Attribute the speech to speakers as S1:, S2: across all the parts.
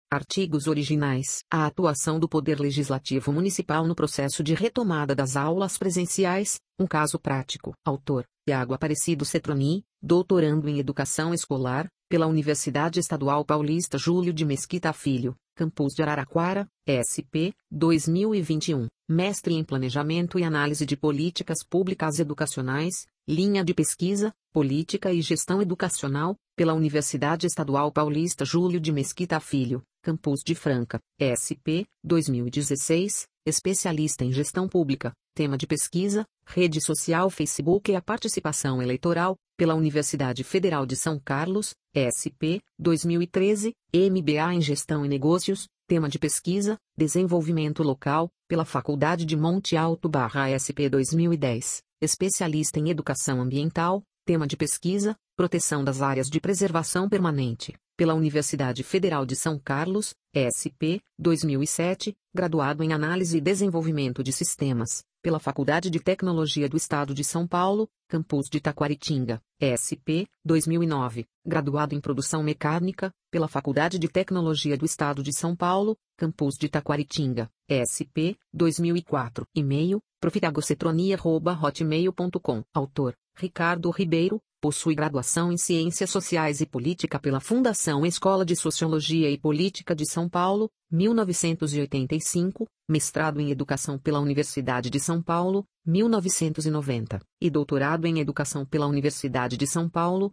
S1: Artigos originais. A atuação do Poder Legislativo Municipal no processo de retomada das aulas presenciais, um caso prático. Autor: Tiago Aparecido Cetroni, doutorando em Educação Escolar, pela Universidade Estadual Paulista Júlio de Mesquita Filho, Campus de Araraquara, SP, 2021. Mestre em Planejamento e Análise de Políticas Públicas Educacionais, linha de pesquisa, Política e Gestão Educacional, pela Universidade Estadual Paulista Júlio de Mesquita Filho, Campus de Franca, SP, 2016, especialista em Gestão Pública, tema de pesquisa, Rede Social Facebook e a Participação Eleitoral, pela Universidade Federal de São Carlos, SP, 2013, MBA em Gestão e Negócios, tema de pesquisa, Desenvolvimento Local, pela Faculdade de Monte Alto /SP 2010, especialista em Educação Ambiental, tema de pesquisa, Proteção das Áreas de Preservação Permanente, pela Universidade Federal de São Carlos, SP, 2007, graduado em Análise e Desenvolvimento de Sistemas, pela Faculdade de Tecnologia do Estado de São Paulo, Campus de Taquaritinga, SP, 2009, graduado em Produção Mecânica, pela Faculdade de Tecnologia do Estado de São Paulo, Campus de Taquaritinga, SP, 2004. E-mail, profitagocetronia@hotmail.com. Autor: Ricardo Ribeiro, possui graduação em Ciências Sociais e Política pela Fundação Escola de Sociologia e Política de São Paulo, 1985, mestrado em Educação pela Universidade de São Paulo, 1990, e doutorado em Educação pela Universidade de São Paulo,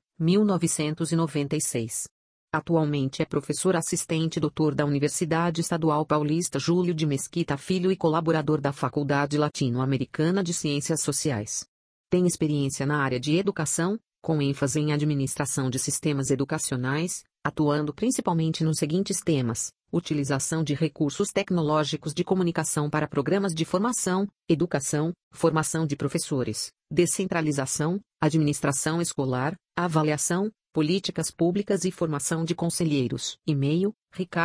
S1: 1996. Atualmente é professor assistente doutor da Universidade Estadual Paulista Júlio de Mesquita Filho e colaborador da Faculdade Latino-Americana de Ciências Sociais. Tem experiência na área de educação, com ênfase em administração de sistemas educacionais, atuando principalmente nos seguintes temas: utilização de recursos tecnológicos de comunicação para programas de formação, educação, formação de professores, descentralização, administração escolar, avaliação, políticas públicas e formação de conselheiros. E-mail: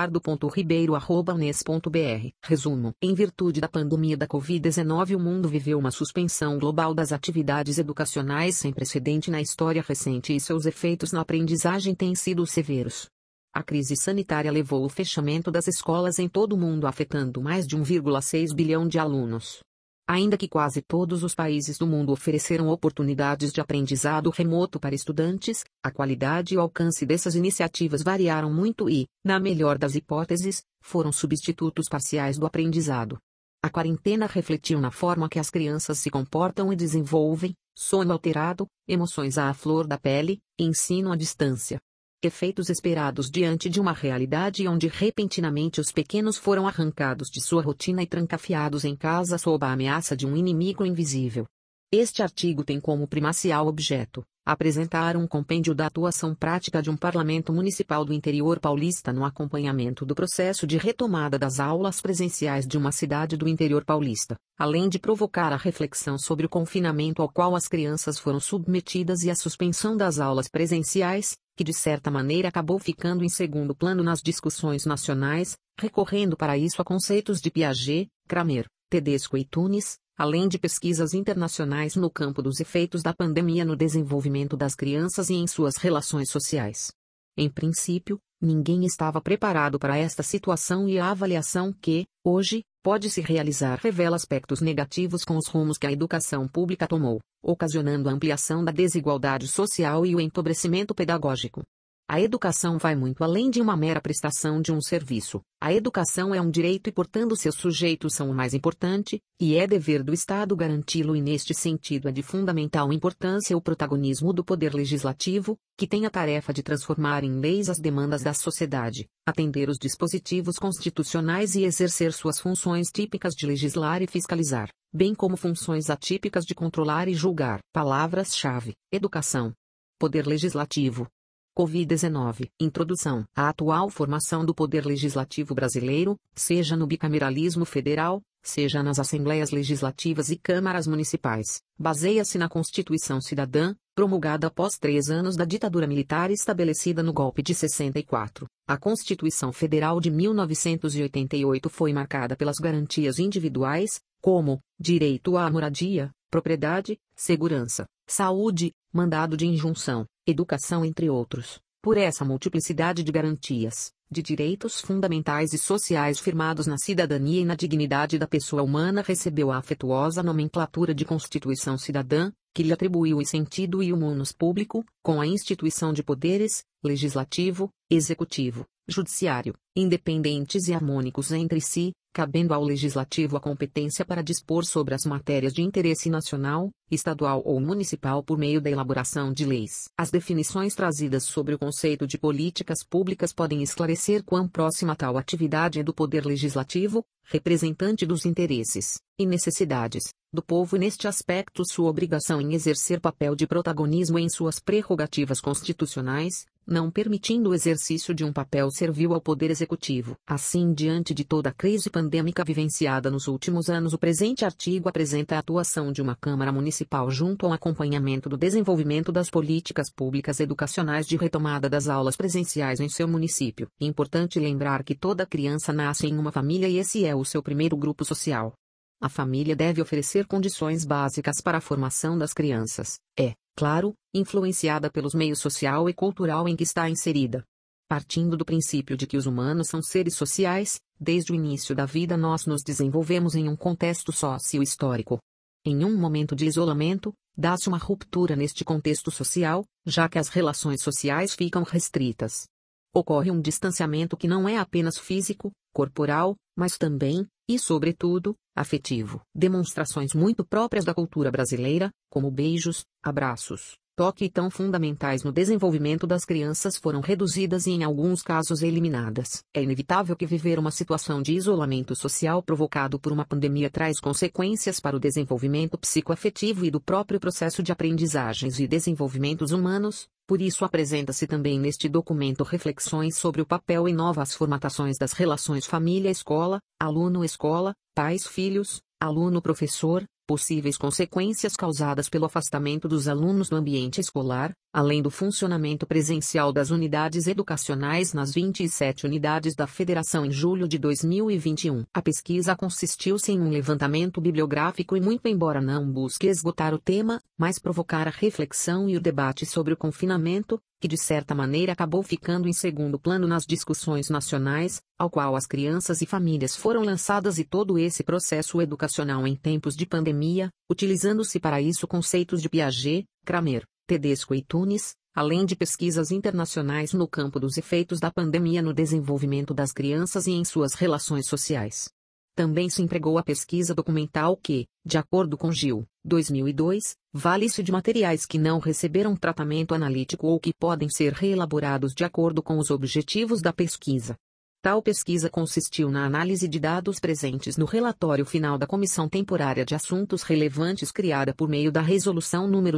S1: ricardo.ribeiro@unes.br. Resumo: em virtude da pandemia da Covid-19, o mundo viveu uma suspensão global das atividades educacionais sem precedente na história recente e seus efeitos na aprendizagem têm sido severos. A crise sanitária levou ao fechamento das escolas em todo o mundo, afetando mais de 1,6 bilhão de alunos. Ainda que quase todos os países do mundo ofereceram oportunidades de aprendizado remoto para estudantes, a qualidade e o alcance dessas iniciativas variaram muito e, na melhor das hipóteses, foram substitutos parciais do aprendizado. A quarentena refletiu na forma que as crianças se comportam e desenvolvem: sono alterado, emoções à flor da pele, ensino à distância. Efeitos esperados diante de uma realidade onde repentinamente os pequenos foram arrancados de sua rotina e trancafiados em casa sob a ameaça de um inimigo invisível. Este artigo tem como primacial objeto apresentar um compêndio da atuação prática de um parlamento municipal do interior paulista no acompanhamento do processo de retomada das aulas presenciais de uma cidade do interior paulista, além de provocar a reflexão sobre o confinamento ao qual as crianças foram submetidas e a suspensão das aulas presenciais, que de certa maneira acabou ficando em segundo plano nas discussões nacionais, recorrendo para isso a conceitos de Piaget, Kramer, Tedesco e Tunis, além de pesquisas internacionais no campo dos efeitos da pandemia no desenvolvimento das crianças e em suas relações sociais. Em princípio, ninguém estava preparado para esta situação e a avaliação que, hoje, pode-se realizar revela aspectos negativos com os rumos que a educação pública tomou, ocasionando a ampliação da desigualdade social e o empobrecimento pedagógico. A educação vai muito além de uma mera prestação de um serviço. A educação é um direito e, portanto, seus sujeitos são o mais importante, e é dever do Estado garanti-lo, e neste sentido é de fundamental importância o protagonismo do Poder Legislativo, que tem a tarefa de transformar em leis as demandas da sociedade, atender os dispositivos constitucionais e exercer suas funções típicas de legislar e fiscalizar, bem como funções atípicas de controlar e julgar. Palavras-chave: educação, Poder Legislativo. Covid-19. Introdução. A atual formação do Poder Legislativo brasileiro, seja no bicameralismo federal, seja nas Assembleias Legislativas e Câmaras Municipais, baseia-se na Constituição Cidadã, promulgada após 3 anos da ditadura militar estabelecida no golpe de 64. A Constituição Federal de 1988 foi marcada pelas garantias individuais, como direito à moradia, propriedade, segurança, saúde, mandado de injunção, educação, entre outros. Por essa multiplicidade de garantias, de direitos fundamentais e sociais firmados na cidadania e na dignidade da pessoa humana recebeu a afetuosa nomenclatura de Constituição Cidadã, que lhe atribuiu o sentido e o munus público, com a instituição de poderes, legislativo, executivo, judiciário, independentes e harmônicos entre si, cabendo ao legislativo a competência para dispor sobre as matérias de interesse nacional, estadual ou municipal por meio da elaboração de leis. As definições trazidas sobre o conceito de políticas públicas podem esclarecer quão próxima tal atividade é do poder legislativo, representante dos interesses e necessidades do povo e neste aspecto sua obrigação em exercer papel de protagonismo em suas prerrogativas constitucionais, não permitindo o exercício de um papel servil ao Poder Executivo. Assim, diante de toda a crise pandêmica vivenciada nos últimos anos, o presente artigo apresenta a atuação de uma Câmara Municipal junto ao acompanhamento do desenvolvimento das políticas públicas educacionais de retomada das aulas presenciais em seu município. Importante lembrar que toda criança nasce em uma família e esse é o seu primeiro grupo social. A família deve oferecer condições básicas para a formação das crianças. Claro, influenciada pelos meios social e cultural em que está inserida. Partindo do princípio de que os humanos são seres sociais, desde o início da vida nós nos desenvolvemos em um contexto socio-histórico. Em um momento de isolamento, dá-se uma ruptura neste contexto social, já que as relações sociais ficam restritas. Ocorre um distanciamento que não é apenas físico, corporal, mas também, e sobretudo, afetivo. Demonstrações muito próprias da cultura brasileira, como beijos, abraços, toque e tão fundamentais no desenvolvimento das crianças foram reduzidas e em alguns casos eliminadas. É inevitável que viver uma situação de isolamento social provocado por uma pandemia traz consequências para o desenvolvimento psicoafetivo e do próprio processo de aprendizagens e desenvolvimentos humanos. Por isso apresenta-se também neste documento reflexões sobre o papel e novas formatações das relações família-escola, aluno-escola, pais-filhos, aluno-professor, possíveis consequências causadas pelo afastamento dos alunos do ambiente escolar, além do funcionamento presencial das unidades educacionais nas 27 unidades da Federação em julho de 2021. A pesquisa consistiu-se em um levantamento bibliográfico e muito embora não busque esgotar o tema, mas provocar a reflexão e o debate sobre o confinamento, que de certa maneira acabou ficando em segundo plano nas discussões nacionais, ao qual as crianças e famílias foram lançadas e todo esse processo educacional em tempos de pandemia, utilizando-se para isso conceitos de Piaget, Kramer, Tedesco e Tunis, além de pesquisas internacionais no campo dos efeitos da pandemia no desenvolvimento das crianças e em suas relações sociais. Também se empregou a pesquisa documental que, de acordo com Gil, 2002, vale-se de materiais que não receberam tratamento analítico ou que podem ser reelaborados de acordo com os objetivos da pesquisa. Tal pesquisa consistiu na análise de dados presentes no relatório final da Comissão Temporária de Assuntos Relevantes criada por meio da Resolução nº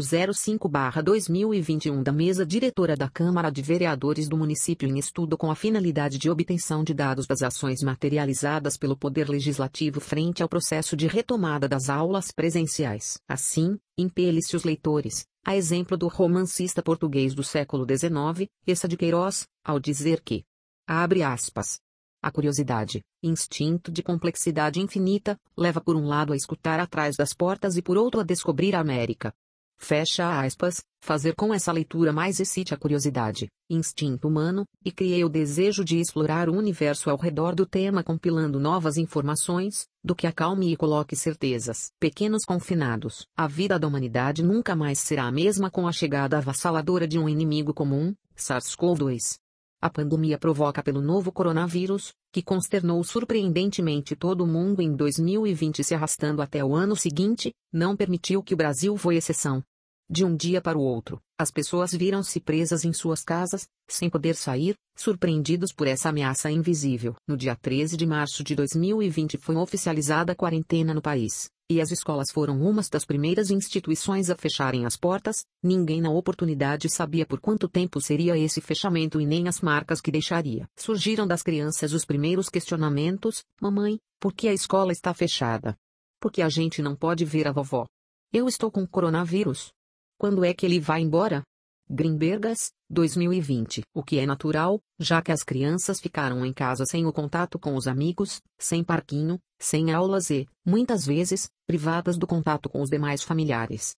S1: 05/2021 da Mesa Diretora da Câmara de Vereadores do município em estudo com a finalidade de obtenção de dados das ações materializadas pelo Poder Legislativo frente ao processo de retomada das aulas presenciais. Assim, impele-se os leitores, a exemplo do romancista português do século XIX, Eça de Queiroz, ao dizer que abre aspas. A curiosidade, instinto de complexidade infinita, leva por um lado a escutar atrás das portas e por outro a descobrir a América. Fecha aspas, fazer com essa leitura mais excite a curiosidade, instinto humano, e crie o desejo de explorar o universo ao redor do tema compilando novas informações, do que acalme e coloque certezas. Pequenos confinados. A vida da humanidade nunca mais será a mesma com a chegada avassaladora de um inimigo comum, SARS-CoV-2. A pandemia provocada pelo novo coronavírus, que consternou surpreendentemente todo o mundo em 2020 se arrastando até o ano seguinte, não permitiu que o Brasil fosse exceção. De um dia para o outro, as pessoas viram-se presas em suas casas, sem poder sair, surpreendidos por essa ameaça invisível. No dia 13 de março de 2020 foi oficializada a quarentena no país, e as escolas foram uma das primeiras instituições a fecharem as portas. Ninguém na oportunidade sabia por quanto tempo seria esse fechamento e nem as marcas que deixaria. Surgiram das crianças os primeiros questionamentos: mamãe, por que a escola está fechada? Por que a gente não pode ver a vovó? Eu estou com coronavírus. Quando é que ele vai embora? Grimbergas, 2020. O que é natural, já que as crianças ficaram em casa sem o contato com os amigos, sem parquinho, sem aulas e, muitas vezes, privadas do contato com os demais familiares.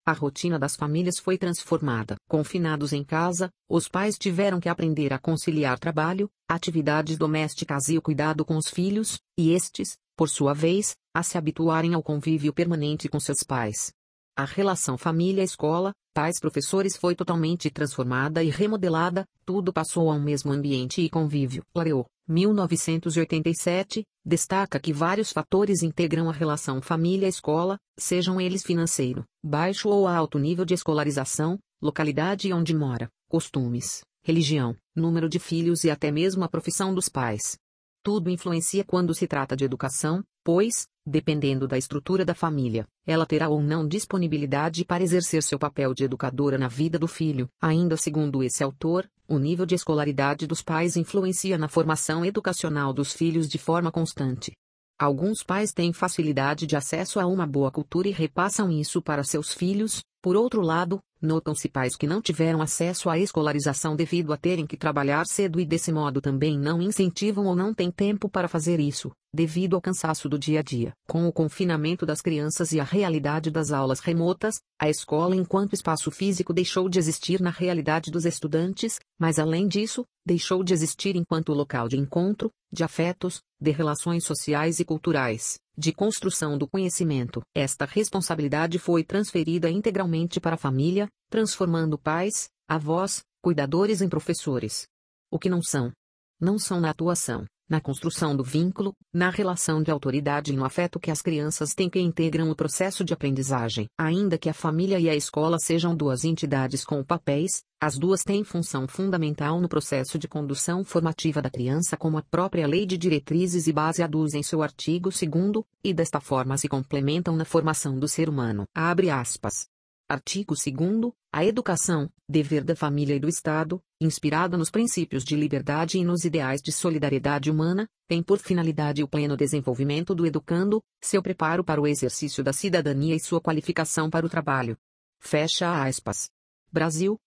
S1: A rotina das famílias foi transformada. Confinados em casa, os pais tiveram que aprender a conciliar trabalho, atividades domésticas e o cuidado com os filhos, e estes, por sua vez, a se habituarem ao convívio permanente com seus pais. A relação família-escola, pais-professores foi totalmente transformada e remodelada, tudo passou a um mesmo ambiente e convívio. Lareau, 1987, destaca que vários fatores integram a relação família-escola, sejam eles financeiro, baixo ou alto nível de escolarização, localidade onde mora, costumes, religião, número de filhos e até mesmo a profissão dos pais. Tudo influencia quando se trata de educação, pois, dependendo da estrutura da família, ela terá ou não disponibilidade para exercer seu papel de educadora na vida do filho. Ainda segundo esse autor, o nível de escolaridade dos pais influencia na formação educacional dos filhos de forma constante. Alguns pais têm facilidade de acesso a uma boa cultura e repassam isso para seus filhos. Por outro lado, notam-se pais que não tiveram acesso à escolarização devido a terem que trabalhar cedo e desse modo também não incentivam ou não têm tempo para fazer isso, devido ao cansaço do dia a dia. Com o confinamento das crianças e a realidade das aulas remotas, a escola enquanto espaço físico deixou de existir na realidade dos estudantes, mas além disso, deixou de existir enquanto local de encontro, de afetos, de relações sociais e culturais, de construção do conhecimento. Esta responsabilidade foi transferida integralmente para a família, transformando pais, avós, cuidadores em professores. O que não são? Não são na atuação, na construção do vínculo, na relação de autoridade e no afeto que as crianças têm que integram o processo de aprendizagem. Ainda que a família e a escola sejam duas entidades com papéis, as duas têm função fundamental no processo de condução formativa da criança, como a própria Lei de Diretrizes e Base aduz em seu artigo 2º, e desta forma se complementam na formação do ser humano. Abre aspas. Artigo 2º. A educação, dever da família e do Estado, inspirada nos princípios de liberdade e nos ideais de solidariedade humana, tem por finalidade o pleno desenvolvimento do educando, seu preparo para o exercício da cidadania e sua qualificação para o trabalho. Fecha aspas. Brasil,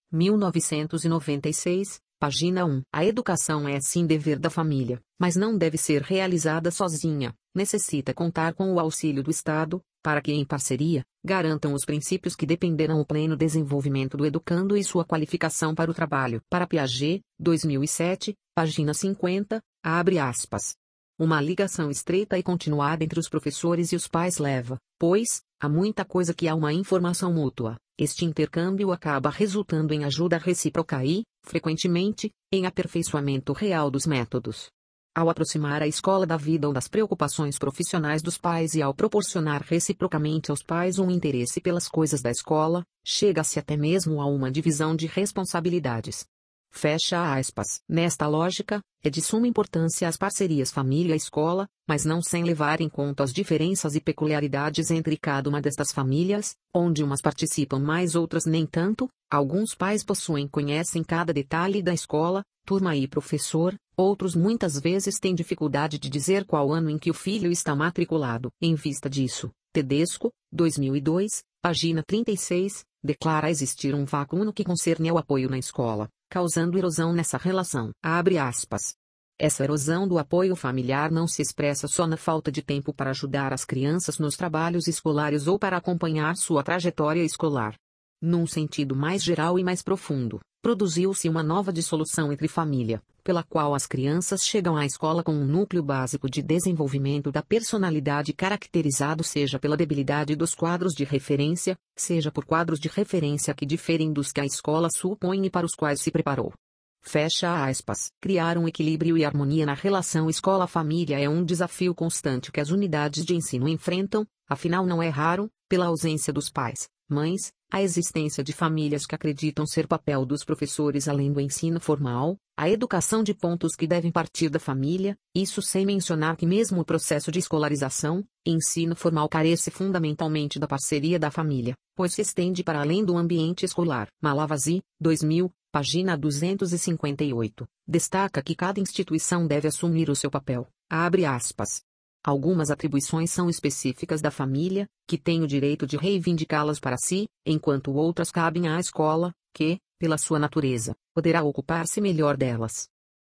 S1: 1996, página 1. A educação é sim dever da família, mas não deve ser realizada sozinha, necessita contar com o auxílio do Estado, para que em parceria, garantam os princípios que dependerão o pleno desenvolvimento do educando e sua qualificação para o trabalho. Para Piaget, 2007, página 50, abre aspas. Uma ligação estreita e continuada entre os professores e os pais leva, pois, a muita coisa que há uma informação mútua. Este intercâmbio acaba resultando em ajuda recíproca e, frequentemente, em aperfeiçoamento real dos métodos. Ao aproximar a escola da vida ou das preocupações profissionais dos pais e ao proporcionar reciprocamente aos pais um interesse pelas coisas da escola, chega-se até mesmo a uma divisão de responsabilidades. Fecha aspas. Nesta lógica, é de suma importância as parcerias família-escola, mas não sem levar em conta as diferenças e peculiaridades entre cada uma destas famílias, onde umas participam mais outras nem tanto. Alguns pais conhecem cada detalhe da escola, turma e professor, outros muitas vezes têm dificuldade de dizer qual ano em que o filho está matriculado. Em vista disso, Tedesco, 2002, página 36, declara existir um vácuo no que concerne ao apoio na escola, causando erosão nessa relação. Abre aspas. Essa erosão do apoio familiar não se expressa só na falta de tempo para ajudar as crianças nos trabalhos escolares ou para acompanhar sua trajetória escolar. Num sentido mais geral e mais profundo, produziu-se uma nova dissolução entre família, pela qual as crianças chegam à escola com um núcleo básico de desenvolvimento da personalidade caracterizado seja pela debilidade dos quadros de referência, seja por quadros de referência que diferem dos que a escola supõe e para os quais se preparou. Fecha aspas. Criar um equilíbrio e harmonia na relação escola-família é um desafio constante que as unidades de ensino enfrentam, afinal não é raro, pela ausência dos pais, mães, a existência de famílias que acreditam ser papel dos professores além do ensino formal, a educação de pontos que devem partir da família, isso sem mencionar que mesmo o processo de escolarização, ensino formal carece fundamentalmente da parceria da família, pois se estende para além do ambiente escolar. Malavasi, 2000, página 258, destaca que cada instituição deve assumir o seu papel. Abre aspas. Algumas atribuições são específicas da família, que tem o direito de reivindicá-las para si, enquanto outras cabem à escola, que, pela sua natureza, poderá ocupar-se melhor delas.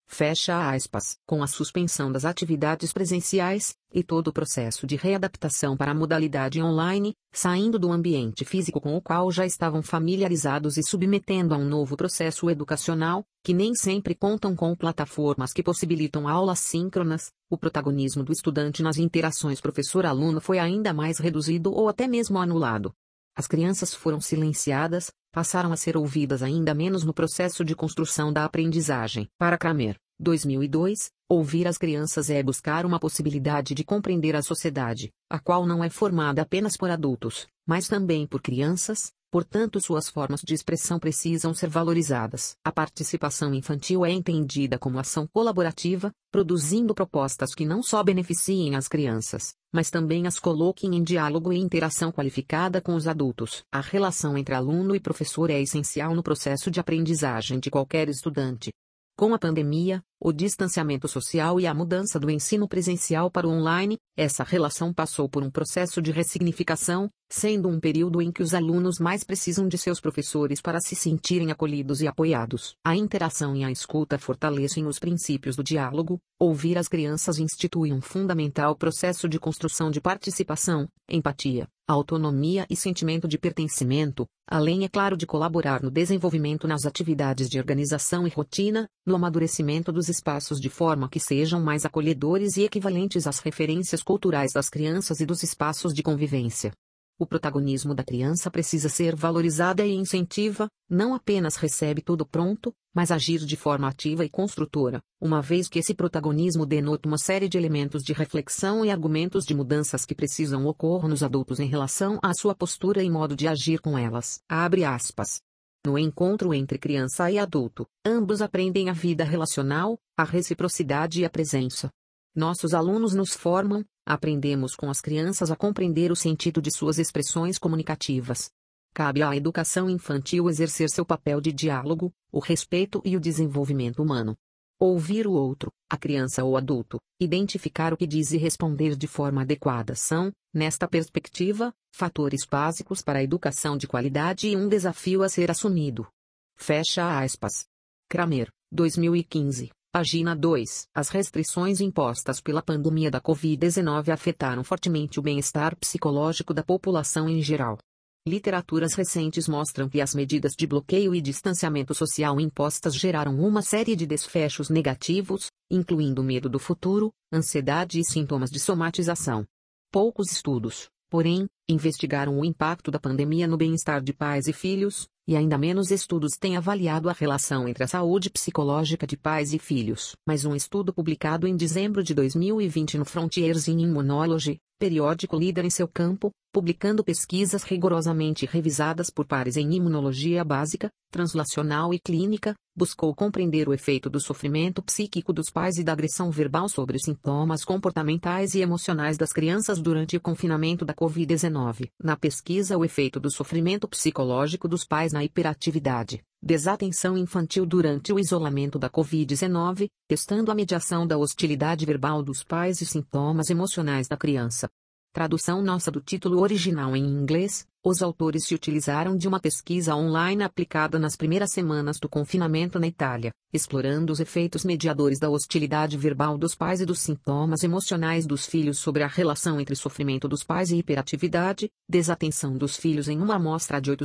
S1: Fecha aspas. Com a suspensão das atividades presenciais, e todo o processo de readaptação para a modalidade online, saindo do ambiente físico com o qual já estavam familiarizados e submetendo a um novo processo educacional, que nem sempre contam com plataformas que possibilitam aulas síncronas, o protagonismo do estudante nas interações professor-aluno foi ainda mais reduzido ou até mesmo anulado. As crianças foram silenciadas, passaram a ser ouvidas ainda menos no processo de construção da aprendizagem. Para Kramer, 2002, ouvir as crianças é buscar uma possibilidade de compreender a sociedade, a qual não é formada apenas por adultos, mas também por crianças, portanto suas formas de expressão precisam ser valorizadas. A participação infantil é entendida como ação colaborativa, produzindo propostas que não só beneficiem as crianças, mas também as coloquem em diálogo e interação qualificada com os adultos. A relação entre aluno e professor é essencial no processo de aprendizagem de qualquer estudante. Com a pandemia, o distanciamento social e a mudança do ensino presencial para o online, essa relação passou por um processo de ressignificação, sendo um período em que os alunos mais precisam de seus professores para se sentirem acolhidos e apoiados. A interação e a escuta fortalecem os princípios do diálogo, ouvir as crianças institui um fundamental processo de construção de participação, empatia, autonomia e sentimento de pertencimento, além, é claro, de colaborar no desenvolvimento nas atividades de organização e rotina, no amadurecimento dos espaços de forma que sejam mais acolhedores e equivalentes às referências culturais das crianças e dos espaços de convivência. O protagonismo da criança precisa ser valorizada e incentiva, não apenas recebe tudo pronto, mas agir de forma ativa e construtora, uma vez que esse protagonismo denota uma série de elementos de reflexão e argumentos de mudanças que precisam ocorrer nos adultos em relação à sua postura e modo de agir com elas. Abre aspas. No encontro entre criança e adulto, ambos aprendem a vida relacional, a reciprocidade e a presença. Nossos alunos nos formam, aprendemos com as crianças a compreender o sentido de suas expressões comunicativas. Cabe à educação infantil exercer seu papel de diálogo, o respeito e o desenvolvimento humano. Ouvir o outro, a criança ou adulto, identificar o que diz e responder de forma adequada são, nesta perspectiva, fatores básicos para a educação de qualidade e um desafio a ser assumido. Fecha aspas. Kramer, 2015. Página 2. As restrições impostas pela pandemia da Covid-19 afetaram fortemente o bem-estar psicológico da população em geral. Literaturas recentes mostram que as medidas de bloqueio e distanciamento social impostas geraram uma série de desfechos negativos, incluindo medo do futuro, ansiedade e sintomas de somatização. Poucos estudos, porém, investigaram o impacto da pandemia no bem-estar de pais e filhos, e ainda menos estudos têm avaliado a relação entre a saúde psicológica de pais e filhos. Mas um estudo publicado em dezembro de 2020 no Frontiers in Immunology, periódico líder em seu campo, publicando pesquisas rigorosamente revisadas por pares em imunologia básica, translacional e clínica, buscou compreender o efeito do sofrimento psíquico dos pais e da agressão verbal sobre os sintomas comportamentais e emocionais das crianças durante o confinamento da Covid-19. Na pesquisa, o efeito do sofrimento psicológico dos pais na hiperatividade, desatenção infantil durante o isolamento da Covid-19, testando a mediação da hostilidade verbal dos pais e sintomas emocionais da criança. Tradução nossa do título original em inglês, os autores se utilizaram de uma pesquisa online aplicada nas primeiras semanas do confinamento na Itália, explorando os efeitos mediadores da hostilidade verbal dos pais e dos sintomas emocionais dos filhos sobre a relação entre sofrimento dos pais e hiperatividade, desatenção dos filhos em uma amostra de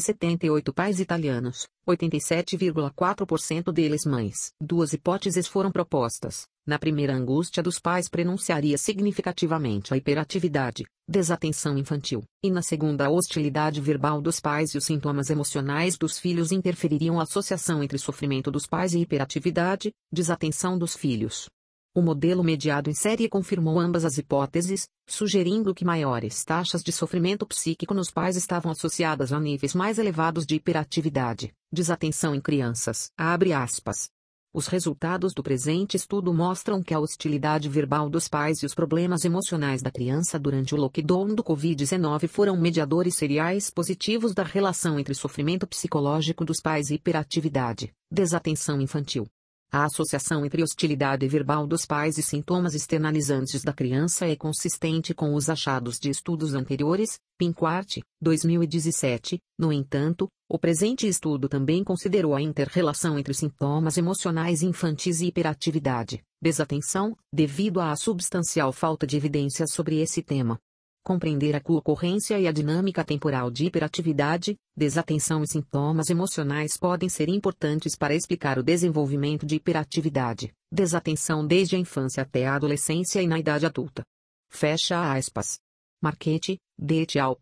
S1: 878 pais italianos, 87,4% deles mães. Duas hipóteses foram propostas. Na primeira, a angústia dos pais pronunciaria significativamente a hiperatividade, desatenção infantil, e na segunda, a hostilidade verbal dos pais e os sintomas emocionais dos filhos interfeririam a associação entre sofrimento dos pais e hiperatividade, desatenção dos filhos. O modelo mediado em série confirmou ambas as hipóteses, sugerindo que maiores taxas de sofrimento psíquico nos pais estavam associadas a níveis mais elevados de hiperatividade, desatenção em crianças. Abre aspas. Os resultados do presente estudo mostram que a hostilidade verbal dos pais e os problemas emocionais da criança durante o lockdown do Covid-19 foram mediadores seriais positivos da relação entre sofrimento psicológico dos pais e hiperatividade, desatenção infantil. A associação entre hostilidade verbal dos pais e sintomas externalizantes da criança é consistente com os achados de estudos anteriores, Pinquart, 2017. No entanto, o presente estudo também considerou a inter-relação entre sintomas emocionais infantis e hiperatividade, desatenção, devido à substancial falta de evidências sobre esse tema. Compreender a co-ocorrência e a dinâmica temporal de hiperatividade, desatenção e sintomas emocionais podem ser importantes para explicar o desenvolvimento de hiperatividade, desatenção desde a infância até a adolescência e na idade adulta. Fecha aspas. Marchetti, et al.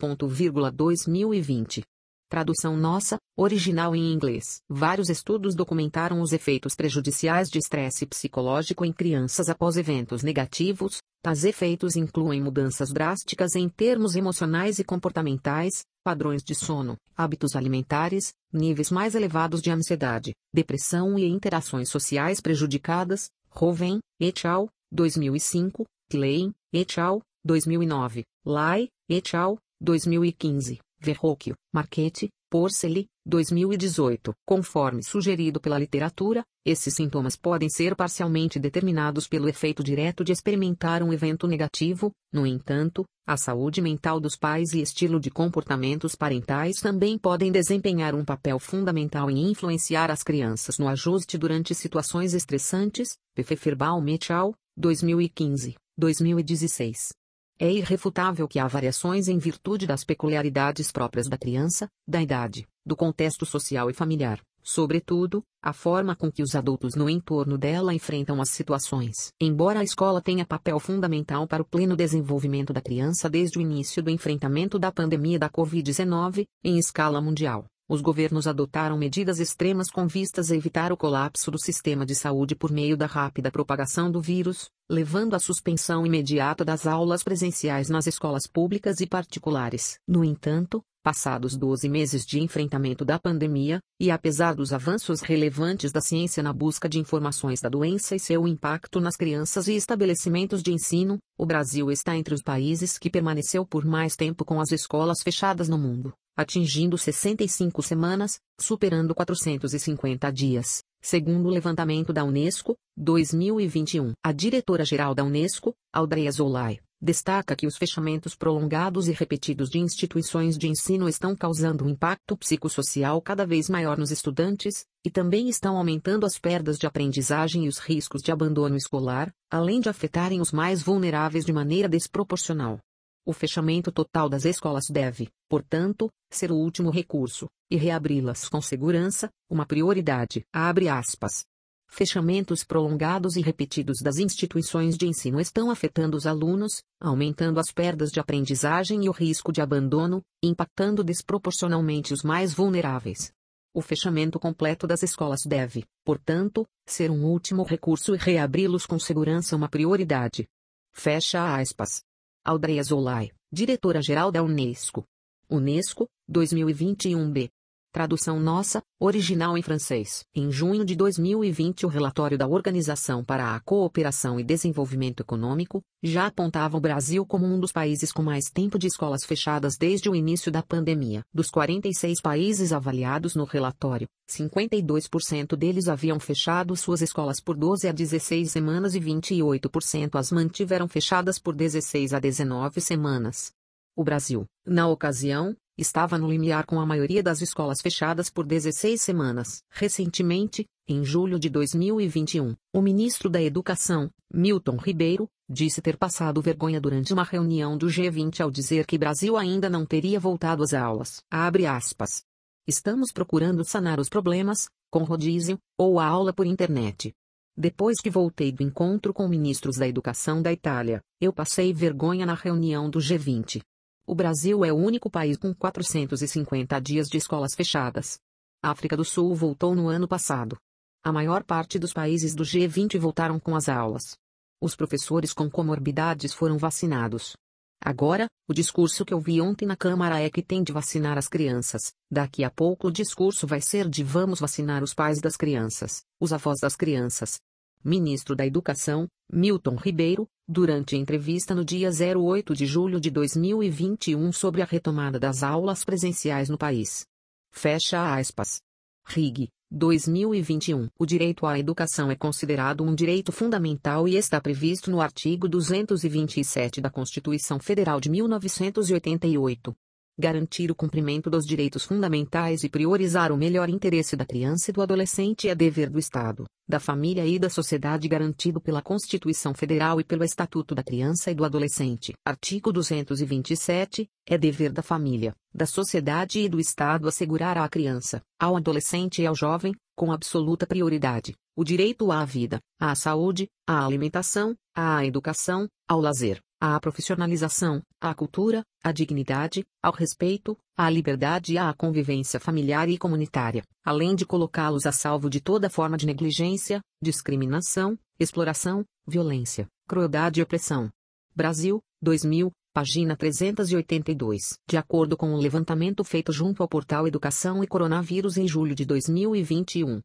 S1: 2020. Tradução nossa, original em inglês. Vários estudos documentaram os efeitos prejudiciais de estresse psicológico em crianças após eventos negativos. Tais efeitos incluem mudanças drásticas em termos emocionais e comportamentais, padrões de sono, hábitos alimentares, níveis mais elevados de ansiedade, depressão e interações sociais prejudicadas. Roven, et al., 2005, Klein, et al., 2009, Lai, et al., 2015. Verrocchio, Marchetti, Porceli, 2018. Conforme sugerido pela literatura, esses sintomas podem ser parcialmente determinados pelo efeito direto de experimentar um evento negativo. No entanto, a saúde mental dos pais e estilo de comportamentos parentais também podem desempenhar um papel fundamental em influenciar as crianças no ajuste durante situações estressantes. Pfefferbaum et al., 2015, 2016. É irrefutável que há variações em virtude das peculiaridades próprias da criança, da idade, do contexto social e familiar, sobretudo, a forma com que os adultos no entorno dela enfrentam as situações. Embora a escola tenha papel fundamental para o pleno desenvolvimento da criança desde o início do enfrentamento da pandemia da Covid-19, em escala mundial, os governos adotaram medidas extremas com vistas a evitar o colapso do sistema de saúde por meio da rápida propagação do vírus, levando à suspensão imediata das aulas presenciais nas escolas públicas e particulares. No entanto, passados 12 meses de enfrentamento da pandemia, e apesar dos avanços relevantes da ciência na busca de informações da doença e seu impacto nas crianças e estabelecimentos de ensino, o Brasil está entre os países que permaneceu por mais tempo com as escolas fechadas no mundo, atingindo 65 semanas, superando 450 dias, segundo o levantamento da Unesco, 2021. A diretora-geral da Unesco, Audrey Azoulay, destaca que os fechamentos prolongados e repetidos de instituições de ensino estão causando um impacto psicossocial cada vez maior nos estudantes, e também estão aumentando as perdas de aprendizagem e os riscos de abandono escolar, além de afetarem os mais vulneráveis de maneira desproporcional. O fechamento total das escolas deve, portanto, ser o último recurso, e reabri-las com segurança, uma prioridade. Abre aspas. Fechamentos prolongados e repetidos das instituições de ensino estão afetando os alunos, aumentando as perdas de aprendizagem e o risco de abandono, impactando desproporcionalmente os mais vulneráveis. O fechamento completo das escolas deve, portanto, ser um último recurso e reabri-los com segurança uma prioridade. Fecha aspas. Audrey Azoulay, diretora-geral da Unesco. Unesco, 2021b. Tradução nossa, original em francês. Em junho de 2020, o relatório da Organização para a Cooperação e Desenvolvimento Econômico já apontava o Brasil como um dos países com mais tempo de escolas fechadas desde o início da pandemia. Dos 46 países avaliados no relatório, 52% deles haviam fechado suas escolas por 12 a 16 semanas e 28% as mantiveram fechadas por 16 a 19 semanas. O Brasil, na ocasião, estava no limiar com a maioria das escolas fechadas por 16 semanas. Recentemente, em julho de 2021, o ministro da Educação, Milton Ribeiro, disse ter passado vergonha durante uma reunião do G20 ao dizer que Brasil ainda não teria voltado às aulas. Abre aspas. Estamos procurando sanar os problemas, com rodízio, ou a aula por internet. Depois que voltei do encontro com ministros da Educação da Itália, eu passei vergonha na reunião do G20. O Brasil é o único país com 450 dias de escolas fechadas. A África do Sul voltou no ano passado. A maior parte dos países do G20 voltaram com as aulas. Os professores com comorbidades foram vacinados. Agora, o discurso que ouvi ontem na Câmara é que tem de vacinar as crianças. Daqui a pouco o discurso vai ser de vamos vacinar os pais das crianças, os avós das crianças. Ministro da Educação, Milton Ribeiro, durante entrevista no dia 08 de julho de 2021 sobre a retomada das aulas presenciais no país. Fecha aspas. Rig, 2021. O direito à educação é considerado um direito fundamental e está previsto no artigo 227 da Constituição Federal de 1988. Garantir o cumprimento dos direitos fundamentais e priorizar o melhor interesse da criança e do adolescente é dever do Estado, da família e da sociedade garantido pela Constituição Federal e pelo Estatuto da Criança e do Adolescente. Artigo 227. É dever da família, da sociedade e do Estado assegurar à criança, ao adolescente e ao jovem, com absoluta prioridade, o direito à vida, à saúde, à alimentação, à educação, ao lazer, à profissionalização, à cultura, à dignidade, ao respeito, à liberdade e à convivência familiar e comunitária, além de colocá-los a salvo de toda forma de negligência, discriminação, exploração, violência, crueldade e opressão. Brasil, 2000, página 382. De acordo com o levantamento feito junto ao portal Educação e Coronavírus em julho de 2021,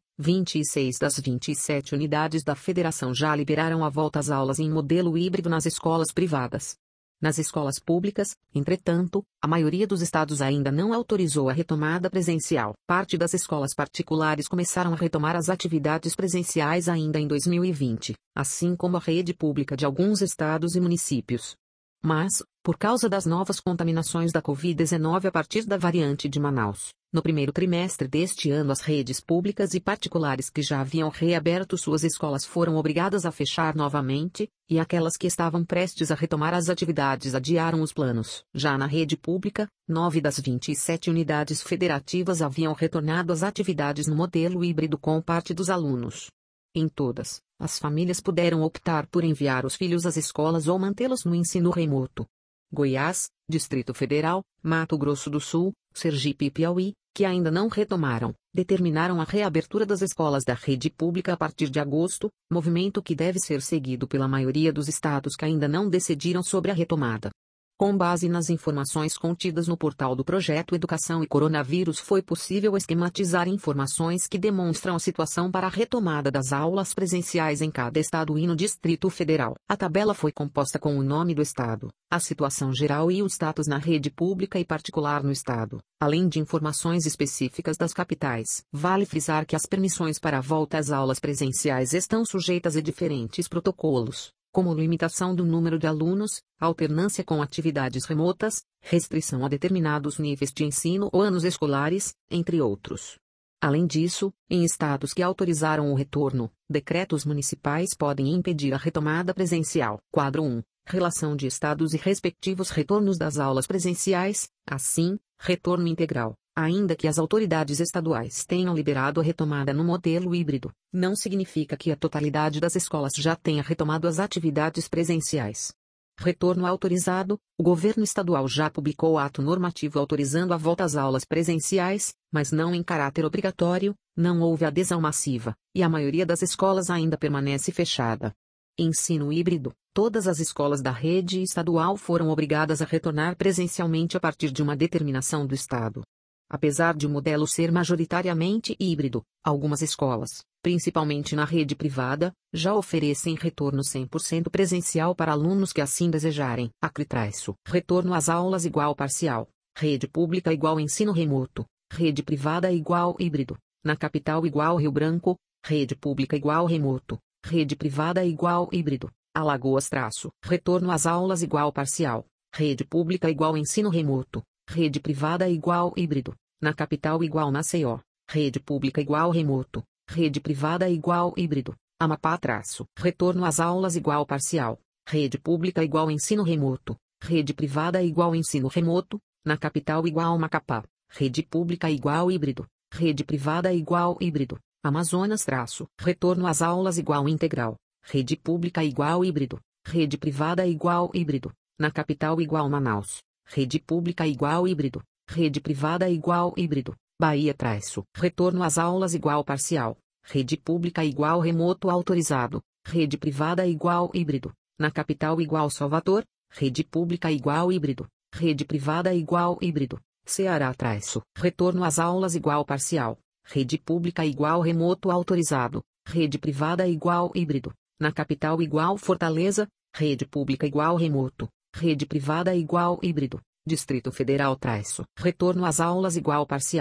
S1: 26 das 27 unidades da Federação já liberaram a volta às aulas em modelo híbrido nas escolas privadas. Nas escolas públicas, entretanto, a maioria dos estados ainda não autorizou a retomada presencial. Parte das escolas particulares começaram a retomar as atividades presenciais ainda em 2020, assim como a rede pública de alguns estados e municípios. Mas, por causa das novas contaminações da Covid-19 a partir da variante de Manaus, no primeiro trimestre deste ano as redes públicas e particulares que já haviam reaberto suas escolas foram obrigadas a fechar novamente, e aquelas que estavam prestes a retomar as atividades adiaram os planos. Já na rede pública, 9 das 27 unidades federativas haviam retornado às atividades no modelo híbrido com parte dos alunos. Em todas, as famílias puderam optar por enviar os filhos às escolas ou mantê-los no ensino remoto. Goiás, Distrito Federal, Mato Grosso do Sul, Sergipe e Piauí, que ainda não retomaram, determinaram a reabertura das escolas da rede pública a partir de agosto, movimento que deve ser seguido pela maioria dos estados que ainda não decidiram sobre a retomada. Com base nas informações contidas no portal do Projeto Educação e Coronavírus, foi possível esquematizar informações que demonstram a situação para a retomada das aulas presenciais em cada estado e no Distrito Federal. A tabela foi composta com o nome do estado, a situação geral e o status na rede pública e particular no estado, além de informações específicas das capitais. Vale frisar que as permissões para a volta às aulas presenciais estão sujeitas a diferentes protocolos, como limitação do número de alunos, alternância com atividades remotas, restrição a determinados níveis de ensino ou anos escolares, entre outros. Além disso, em estados que autorizaram o retorno, decretos municipais podem impedir a retomada presencial. Quadro 1. Relação de estados e respectivos retornos das aulas presenciais, assim, retorno integral. Ainda que as autoridades estaduais tenham liberado a retomada no modelo híbrido, não significa que a totalidade das escolas já tenha retomado as atividades presenciais. Retorno autorizado: o governo estadual já publicou ato normativo autorizando a volta às aulas presenciais, mas não em caráter obrigatório, não houve adesão massiva, e a maioria das escolas ainda permanece fechada. Ensino híbrido: todas as escolas da rede estadual foram obrigadas a retornar presencialmente a partir de uma determinação do Estado. Apesar de o modelo ser majoritariamente híbrido, algumas escolas, principalmente na rede privada, já oferecem retorno 100% presencial para alunos que assim desejarem. Acritraço. Retorno às aulas igual parcial. Rede pública igual ensino remoto. Rede privada igual híbrido. Na capital igual Rio Branco. Rede pública igual remoto. Rede privada igual híbrido. Alagoas. Retorno às aulas igual parcial. Rede pública igual ensino remoto. Rede privada igual híbrido. Na capital igual Maceió. Rede pública igual remoto. Rede privada igual híbrido. Amapá. Retorno às aulas igual parcial. Rede pública igual ensino remoto. Rede privada igual ensino remoto. Na capital igual Macapá. Rede pública igual híbrido. Rede privada igual híbrido. Amazonas. Retorno às aulas igual integral. Rede pública igual híbrido. Rede privada igual híbrido. Na capital igual Manaus. Rede pública igual híbrido. Rede privada igual híbrido. Bahia. Retorno às aulas igual parcial. Rede pública igual remoto autorizado. Rede privada igual híbrido. Na capital igual Salvador. Rede pública igual híbrido. Rede privada igual híbrido. Ceará. Retorno às aulas igual parcial. Rede pública igual remoto autorizado. Rede privada igual híbrido. Na capital igual Fortaleza. Rede pública igual remoto. Rede privada igual híbrido. Distrito Federal. Retorno às aulas igual parcial.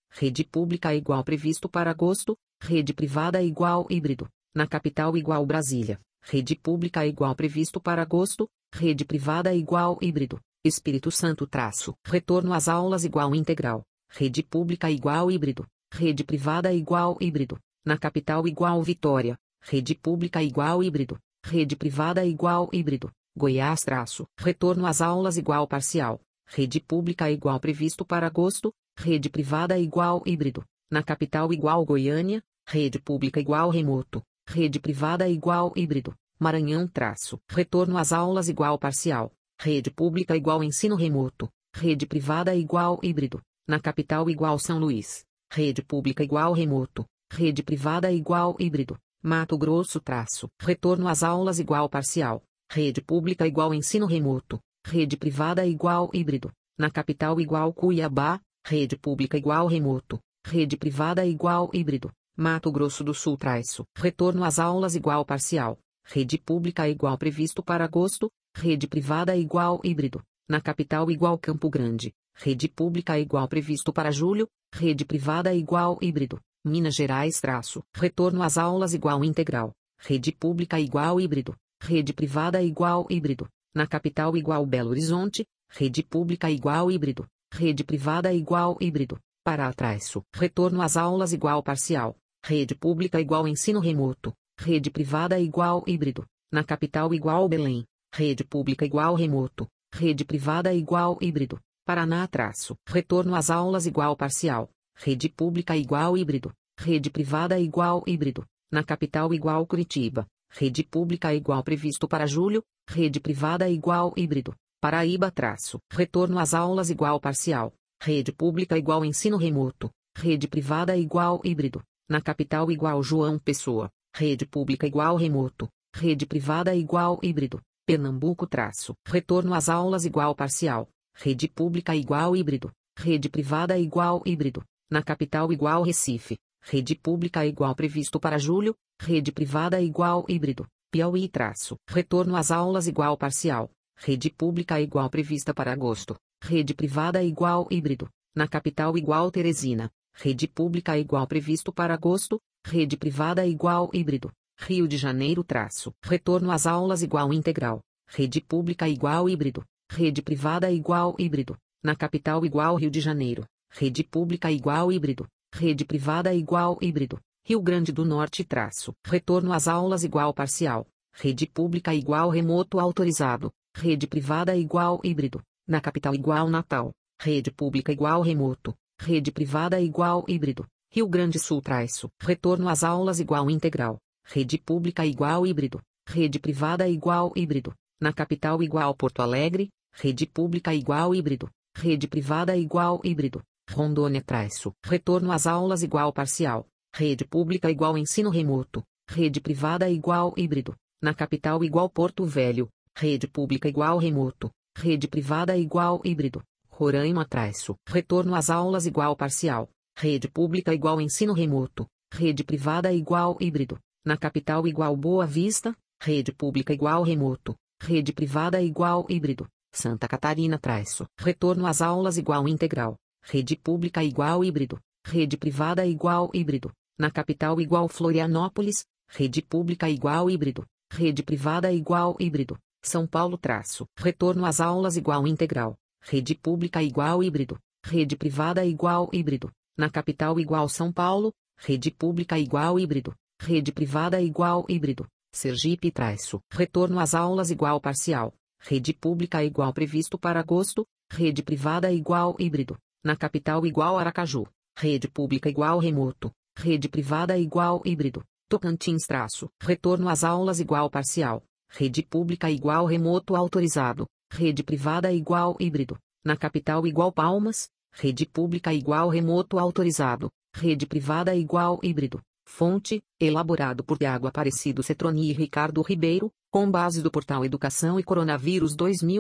S1: rede pública igual previsto para agosto, rede privada igual híbrido, na capital igual Brasília, rede pública igual previsto para agosto, rede privada igual híbrido, Espírito Santo retorno às aulas igual integral, rede pública igual híbrido, rede privada igual híbrido, na capital igual Vitória, rede pública igual híbrido, rede privada igual híbrido, Goiás retorno às aulas igual parcial, rede pública igual previsto para agosto, rede privada igual híbrido, na capital igual Goiânia, rede pública igual remoto, rede privada igual híbrido, Maranhão retorno às aulas igual parcial, rede pública igual ensino remoto, rede privada igual híbrido, na capital igual São Luís, rede pública igual remoto, rede privada igual híbrido, Mato Grosso retorno às aulas igual parcial, rede pública igual ensino remoto, rede privada igual híbrido, na capital igual Cuiabá, rede pública igual remoto, rede privada igual híbrido, Mato Grosso do Sul retorno às aulas igual parcial, rede pública igual previsto para agosto, rede privada igual híbrido, na capital igual Campo Grande, rede pública igual previsto para julho, rede privada igual híbrido, Minas Gerais retorno às aulas igual integral, rede pública igual híbrido, rede privada igual híbrido, na capital igual Belo Horizonte, rede pública igual híbrido, rede privada igual híbrido, Pará retorno às aulas igual parcial, rede pública igual ensino remoto, rede privada igual híbrido, na capital igual Belém, rede pública igual remoto, rede privada igual híbrido, Paraná retorno às aulas igual parcial, rede pública igual híbrido, rede privada igual híbrido, na capital igual Curitiba, rede pública igual previsto para julho, rede privada igual híbrido, Paraíba retorno às aulas igual parcial, rede pública igual ensino remoto, rede privada igual híbrido, na capital igual João Pessoa, rede pública igual remoto, rede privada igual híbrido, Pernambuco retorno às aulas igual parcial, rede pública igual híbrido, rede privada igual híbrido, na capital igual Recife, rede pública igual previsto para julho, rede privada igual híbrido, Piauí retorno às aulas igual parcial, rede pública igual prevista para agosto, rede privada igual híbrido, na capital igual Teresina, rede pública igual previsto para agosto, rede privada igual híbrido, Rio de Janeiro retorno às aulas igual integral, rede pública igual híbrido, rede privada igual híbrido, na capital igual Rio de Janeiro, rede pública igual híbrido, rede privada igual híbrido, Rio Grande do Norte retorno às aulas igual parcial, rede pública igual remoto autorizado, rede privada igual híbrido, na capital igual Natal, rede pública igual remoto, rede privada igual híbrido, Rio Grande Sul retorno às aulas igual integral, rede pública igual híbrido, rede privada igual híbrido, na capital igual Porto Alegre, rede pública igual híbrido, rede privada igual híbrido, Rondônia retorno às aulas igual parcial, rede pública igual ensino remoto, rede privada igual híbrido, na capital igual Porto Velho, rede pública igual remoto, rede privada igual híbrido, Roraima retorno às aulas igual parcial, rede pública igual ensino remoto, rede privada igual híbrido, na capital igual Boa Vista, rede pública igual remoto, rede privada igual híbrido, Santa Catarina retorno às aulas igual integral, rede pública igual híbrido, rede privada igual híbrido, na capital igual Florianópolis, rede pública igual híbrido, rede privada igual híbrido, São Paulo retorno às aulas igual integral, rede pública igual híbrido, rede privada igual híbrido, na capital igual São Paulo, rede pública igual híbrido, rede privada igual híbrido, Sergipe retorno às aulas igual parcial, rede pública igual previsto para agosto, rede privada igual híbrido, na capital igual Aracaju, rede pública igual remoto, rede privada igual híbrido, Tocantins retorno às aulas igual parcial, rede pública igual remoto autorizado, rede privada igual híbrido, na capital igual Palmas, rede pública igual remoto autorizado, rede privada igual híbrido. Fonte, elaborado por Thiago Aparecido Cetroni e Ricardo Ribeiro, com base do portal Educação e Coronavírus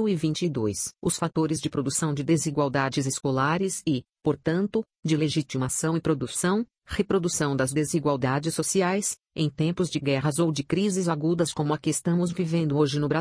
S1: 2022. Os fatores de produção de desigualdades escolares e, portanto, de legitimação e produção, reprodução das desigualdades sociais, em tempos de guerras ou de crises agudas como a que estamos vivendo hoje no Brasil,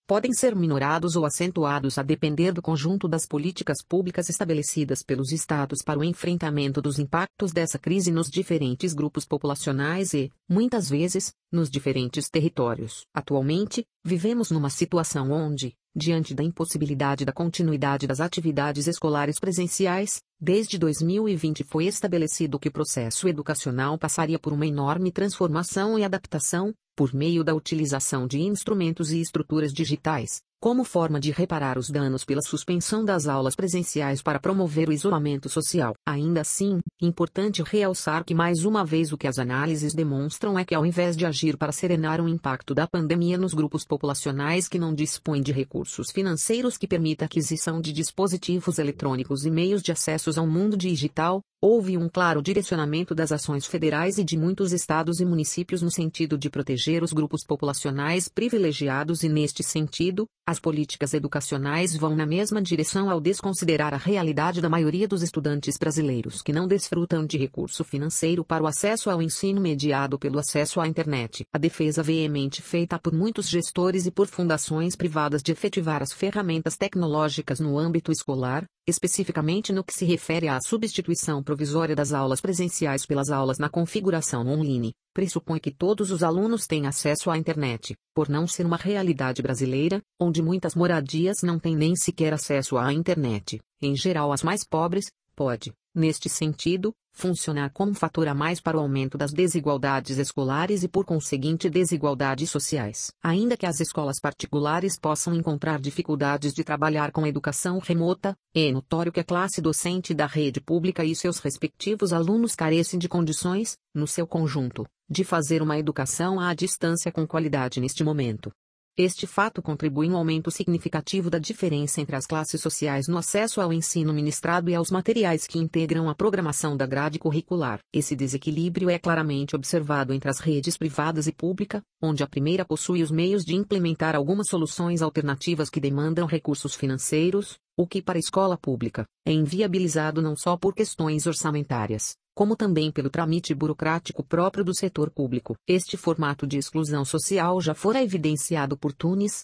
S1: podem ser minorados ou acentuados a depender do conjunto das políticas públicas estabelecidas pelos Estados para o enfrentamento dos impactos dessa crise nos diferentes grupos populacionais e, muitas vezes, nos diferentes territórios. Atualmente, vivemos numa situação onde, diante da impossibilidade da continuidade das atividades escolares presenciais, desde 2020 foi estabelecido que o processo educacional passaria por uma enorme transformação e adaptação, por meio da utilização de instrumentos e estruturas digitais, como forma de reparar os danos pela suspensão das aulas presenciais para promover o isolamento social. Ainda assim, importante realçar que mais uma vez o que as análises demonstram é que ao invés de agir para serenar o impacto da pandemia nos grupos populacionais que não dispõem de recursos financeiros que permita a aquisição de dispositivos eletrônicos e meios de acessos ao mundo digital, houve um claro direcionamento das ações federais e de muitos estados e municípios no sentido de proteger os grupos populacionais privilegiados e neste sentido, as políticas educacionais vão na mesma direção ao desconsiderar a realidade da maioria dos estudantes brasileiros que não desfrutam de recurso financeiro para o acesso ao ensino mediado pelo acesso à internet. A defesa veemente feita por muitos gestores e por fundações privadas de efetivar as ferramentas tecnológicas no âmbito escolar, especificamente no que se refere à substituição provisória das aulas presenciais pelas aulas na configuração online, pressupõe que todos os alunos têm acesso à internet, por não ser uma realidade brasileira, onde muitas moradias não têm nem sequer acesso à internet, em geral as mais pobres, pode, neste sentido, funcionar como fator a mais para o aumento das desigualdades escolares e por conseguinte desigualdades sociais. Ainda que as escolas particulares possam encontrar dificuldades de trabalhar com educação remota, é notório que a classe docente da rede pública e seus respectivos alunos carecem de condições, no seu conjunto, de fazer uma educação à distância com qualidade neste momento. Este fato contribui no aumento significativo da diferença entre as classes sociais no acesso ao ensino ministrado e aos materiais que integram a programação da grade curricular. Esse desequilíbrio é claramente observado entre as redes privadas e pública, onde a primeira possui os meios de implementar algumas soluções alternativas que demandam recursos financeiros, o que para a escola pública é inviabilizado não só por questões orçamentárias, como também pelo trâmite burocrático próprio do setor público. Este formato de exclusão social já fora evidenciado por Tunis,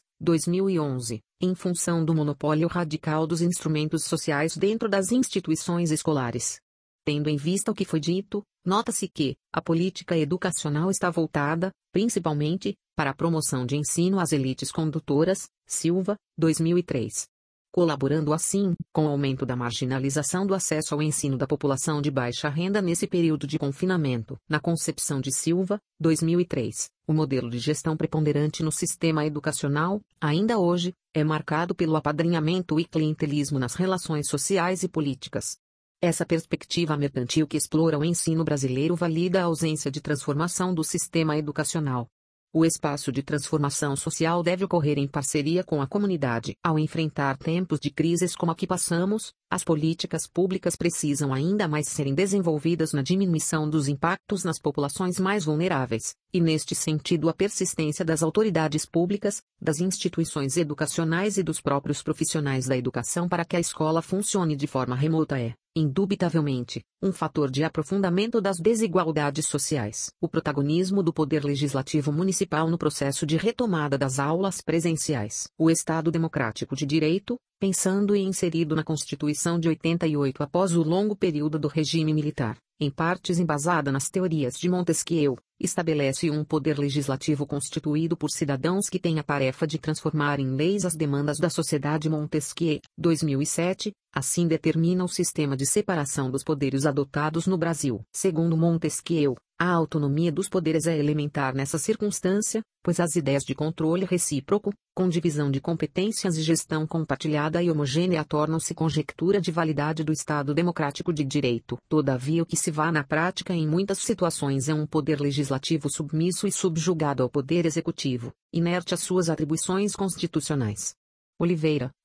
S1: 2011, em função do monopólio radical dos instrumentos sociais dentro das instituições escolares. Tendo em vista o que foi dito, nota-se que a política educacional está voltada, principalmente, para a promoção de ensino às elites condutoras, Silva, 2003. Colaborando assim, com o aumento da marginalização do acesso ao ensino da população de baixa renda nesse período de confinamento. Na concepção de Silva, 2003, o modelo de gestão preponderante no sistema educacional, ainda hoje, é marcado pelo apadrinhamento e clientelismo nas relações sociais e políticas. Essa perspectiva mercantil que explora o ensino brasileiro valida a ausência de transformação do sistema educacional. O espaço de transformação social deve ocorrer em parceria com a comunidade. Ao enfrentar tempos de crises como a que passamos, as políticas públicas precisam ainda mais serem desenvolvidas na diminuição dos impactos nas populações mais vulneráveis, e neste sentido a persistência das autoridades públicas, das instituições educacionais e dos próprios profissionais da educação para que a escola funcione de forma remota é, indubitavelmente, um fator de aprofundamento das desigualdades sociais. O protagonismo do Poder Legislativo Municipal no processo de retomada das aulas presenciais. O Estado Democrático de Direito, pensando e inserido na Constituição de 88 após o longo período do regime militar, em partes embasada nas teorias de Montesquieu, estabelece um poder legislativo constituído por cidadãos que têm a tarefa de transformar em leis as demandas da sociedade. Montesquieu, 2007, assim determina o sistema de separação dos poderes adotados no Brasil. Segundo Montesquieu, a autonomia dos poderes é elementar nessa circunstância, pois as ideias de controle recíproco, com divisão de competências e gestão compartilhada e homogênea tornam-se conjectura de validade do Estado Democrático de Direito. Todavia o que se vê na prática em muitas situações é um poder legislativo submisso e subjugado ao poder executivo, inerte às suas atribuições constitucionais. Oliveira,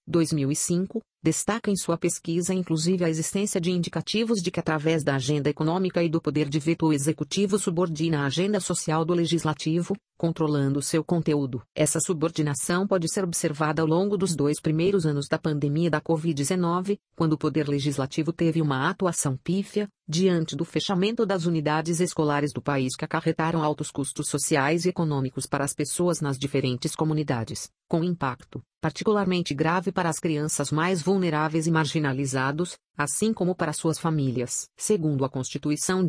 S1: 2005, destaca em sua pesquisa inclusive a existência de indicativos de que através da agenda econômica e do poder de veto o executivo subordina a agenda social do legislativo, controlando seu conteúdo. Essa subordinação pode ser observada ao longo dos 2 primeiros anos da pandemia da Covid-19, quando o poder legislativo teve uma atuação pífia, diante do fechamento das unidades escolares do país que acarretaram altos custos sociais e econômicos para as pessoas nas diferentes comunidades, com impacto particularmente grave para as crianças mais vulneráveis e marginalizados, assim como para suas famílias. Segundo a Constituição de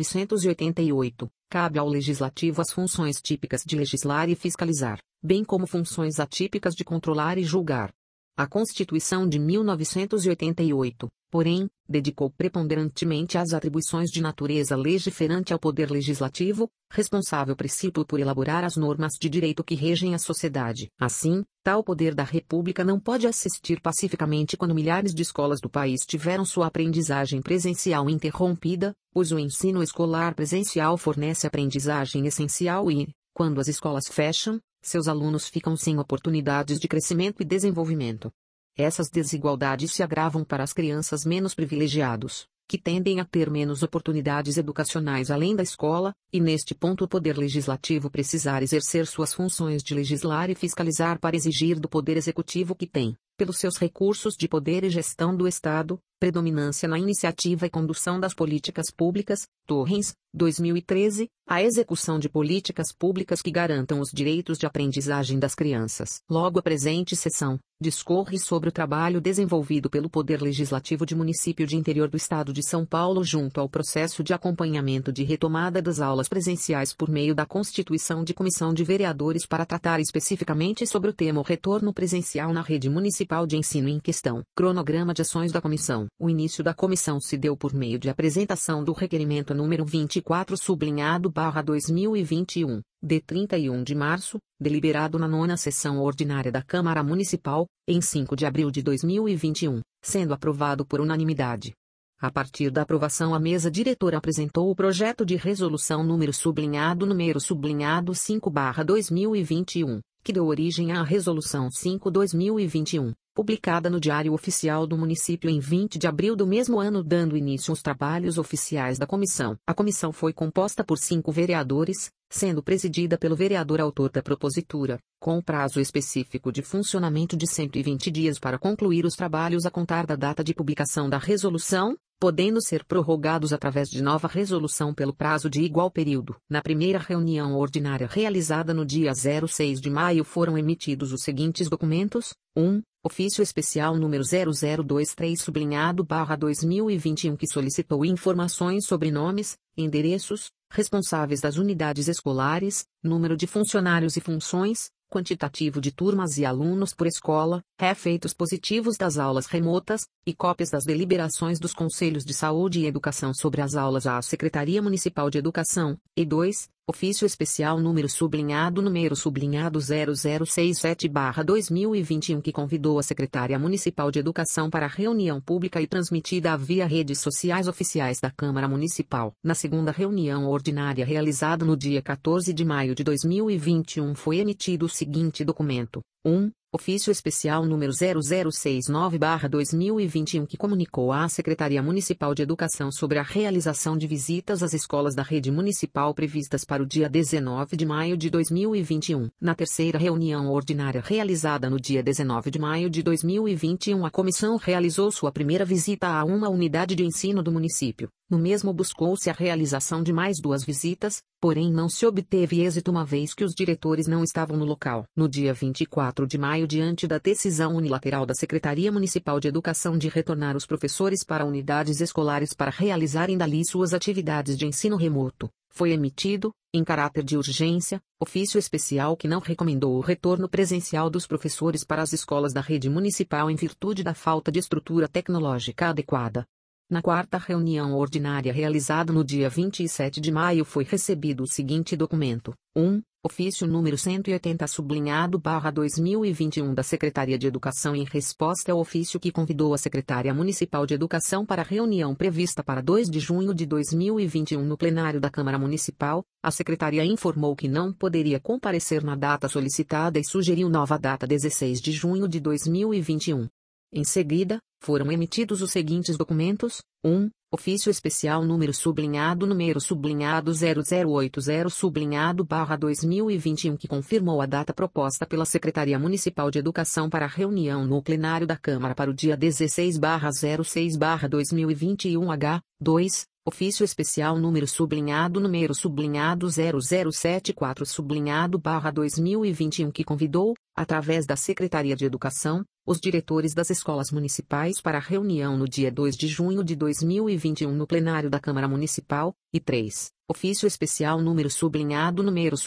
S1: 1988, cabe ao Legislativo as funções típicas de legislar e fiscalizar, bem como funções atípicas de controlar e julgar. A Constituição de 1988, porém, dedicou preponderantemente às atribuições de natureza legiferante ao Poder Legislativo, responsável princípio por elaborar as normas de direito que regem a sociedade. Assim, tal poder da República não pode assistir pacificamente quando milhares de escolas do país tiveram sua aprendizagem presencial interrompida, pois o ensino escolar presencial fornece aprendizagem essencial e, quando as escolas fecham, seus alunos ficam sem oportunidades de crescimento e desenvolvimento. Essas desigualdades se agravam para as crianças menos privilegiadas, que tendem a ter menos oportunidades educacionais além da escola, e neste ponto o Poder Legislativo precisar exercer suas funções de legislar e fiscalizar para exigir do Poder Executivo que tem, pelos seus recursos de poder e gestão do Estado, predominância na iniciativa e condução das políticas públicas. Torrens, 2013, a execução de políticas públicas que garantam os direitos de aprendizagem das crianças. Logo a presente seção discorre sobre o trabalho desenvolvido pelo Poder Legislativo de Município de Interior do Estado de São Paulo junto ao processo de acompanhamento de retomada das aulas presenciais por meio da constituição de comissão de vereadores para tratar especificamente sobre o tema o retorno presencial na rede municipal de ensino em questão. Cronograma de ações da comissão. O início da comissão se deu por meio de apresentação do requerimento número 24/2021, de 31 de março, deliberado na 9ª sessão ordinária da Câmara Municipal, em 5 de abril de 2021, sendo aprovado por unanimidade. A partir da aprovação, a mesa diretora apresentou o projeto de resolução número 5/2021, que deu origem à Resolução 5/2021, publicada no Diário Oficial do Município em 20 de abril do mesmo ano, dando início aos trabalhos oficiais da comissão. A comissão foi composta por 5 vereadores, sendo presidida pelo vereador autor da propositura, com prazo específico de funcionamento de 120 dias para concluir os trabalhos a contar da data de publicação da resolução, podendo ser prorrogados através de nova resolução pelo prazo de igual período. Na primeira reunião ordinária realizada no dia 6 de maio foram emitidos os seguintes documentos: 1. Ofício Especial número 0023/2021 que solicitou informações sobre nomes, endereços, responsáveis das unidades escolares, número de funcionários e funções, quantitativo de turmas e alunos por escola, efeitos positivos das aulas remotas, e cópias das deliberações dos Conselhos de Saúde e Educação sobre as aulas à Secretaria Municipal de Educação, e 2. Ofício Especial número 0067/2021 que convidou a Secretária Municipal de Educação para reunião pública e transmitida via redes sociais oficiais da Câmara Municipal. Na segunda reunião ordinária realizada no dia 14 de maio de 2021 foi emitido o seguinte documento: 1. Ofício Especial número 0069/2021 que comunicou à Secretaria Municipal de Educação sobre a realização de visitas às escolas da rede municipal previstas para o dia 19 de maio de 2021. Na terceira reunião ordinária realizada no dia 19 de maio de 2021, a comissão realizou sua primeira visita a uma unidade de ensino do município. No mesmo buscou-se a realização de mais 2 visitas, porém não se obteve êxito uma vez que os diretores não estavam no local. No dia 24 de maio, diante da decisão unilateral da Secretaria Municipal de Educação de retornar os professores para unidades escolares para realizarem dali suas atividades de ensino remoto, foi emitido, em caráter de urgência, ofício especial que não recomendou o retorno presencial dos professores para as escolas da rede municipal em virtude da falta de estrutura tecnológica adequada. Na quarta reunião ordinária realizada no dia 27 de maio foi recebido o seguinte documento: 1. Ofício número 180/2021 da Secretaria de Educação em resposta ao ofício que convidou a Secretária Municipal de Educação para a reunião prevista para 2 de junho de 2021 no plenário da Câmara Municipal, a Secretaria informou que não poderia comparecer na data solicitada e sugeriu nova data 16 de junho de 2021. Em seguida, foram emitidos os seguintes documentos: 1. Ofício especial número sublinhado 0080 sublinhado/2021 que confirmou a data proposta pela Secretaria Municipal de Educação para a reunião no plenário da Câmara para o dia 16/06/2021 2. Ofício especial número sublinhado 0074 sublinhado/2021 que convidou, através da Secretaria de Educação, os diretores das escolas municipais para a reunião no dia 2 de junho de 2021 no plenário da Câmara Municipal, e 3. Ofício especial número sublinhado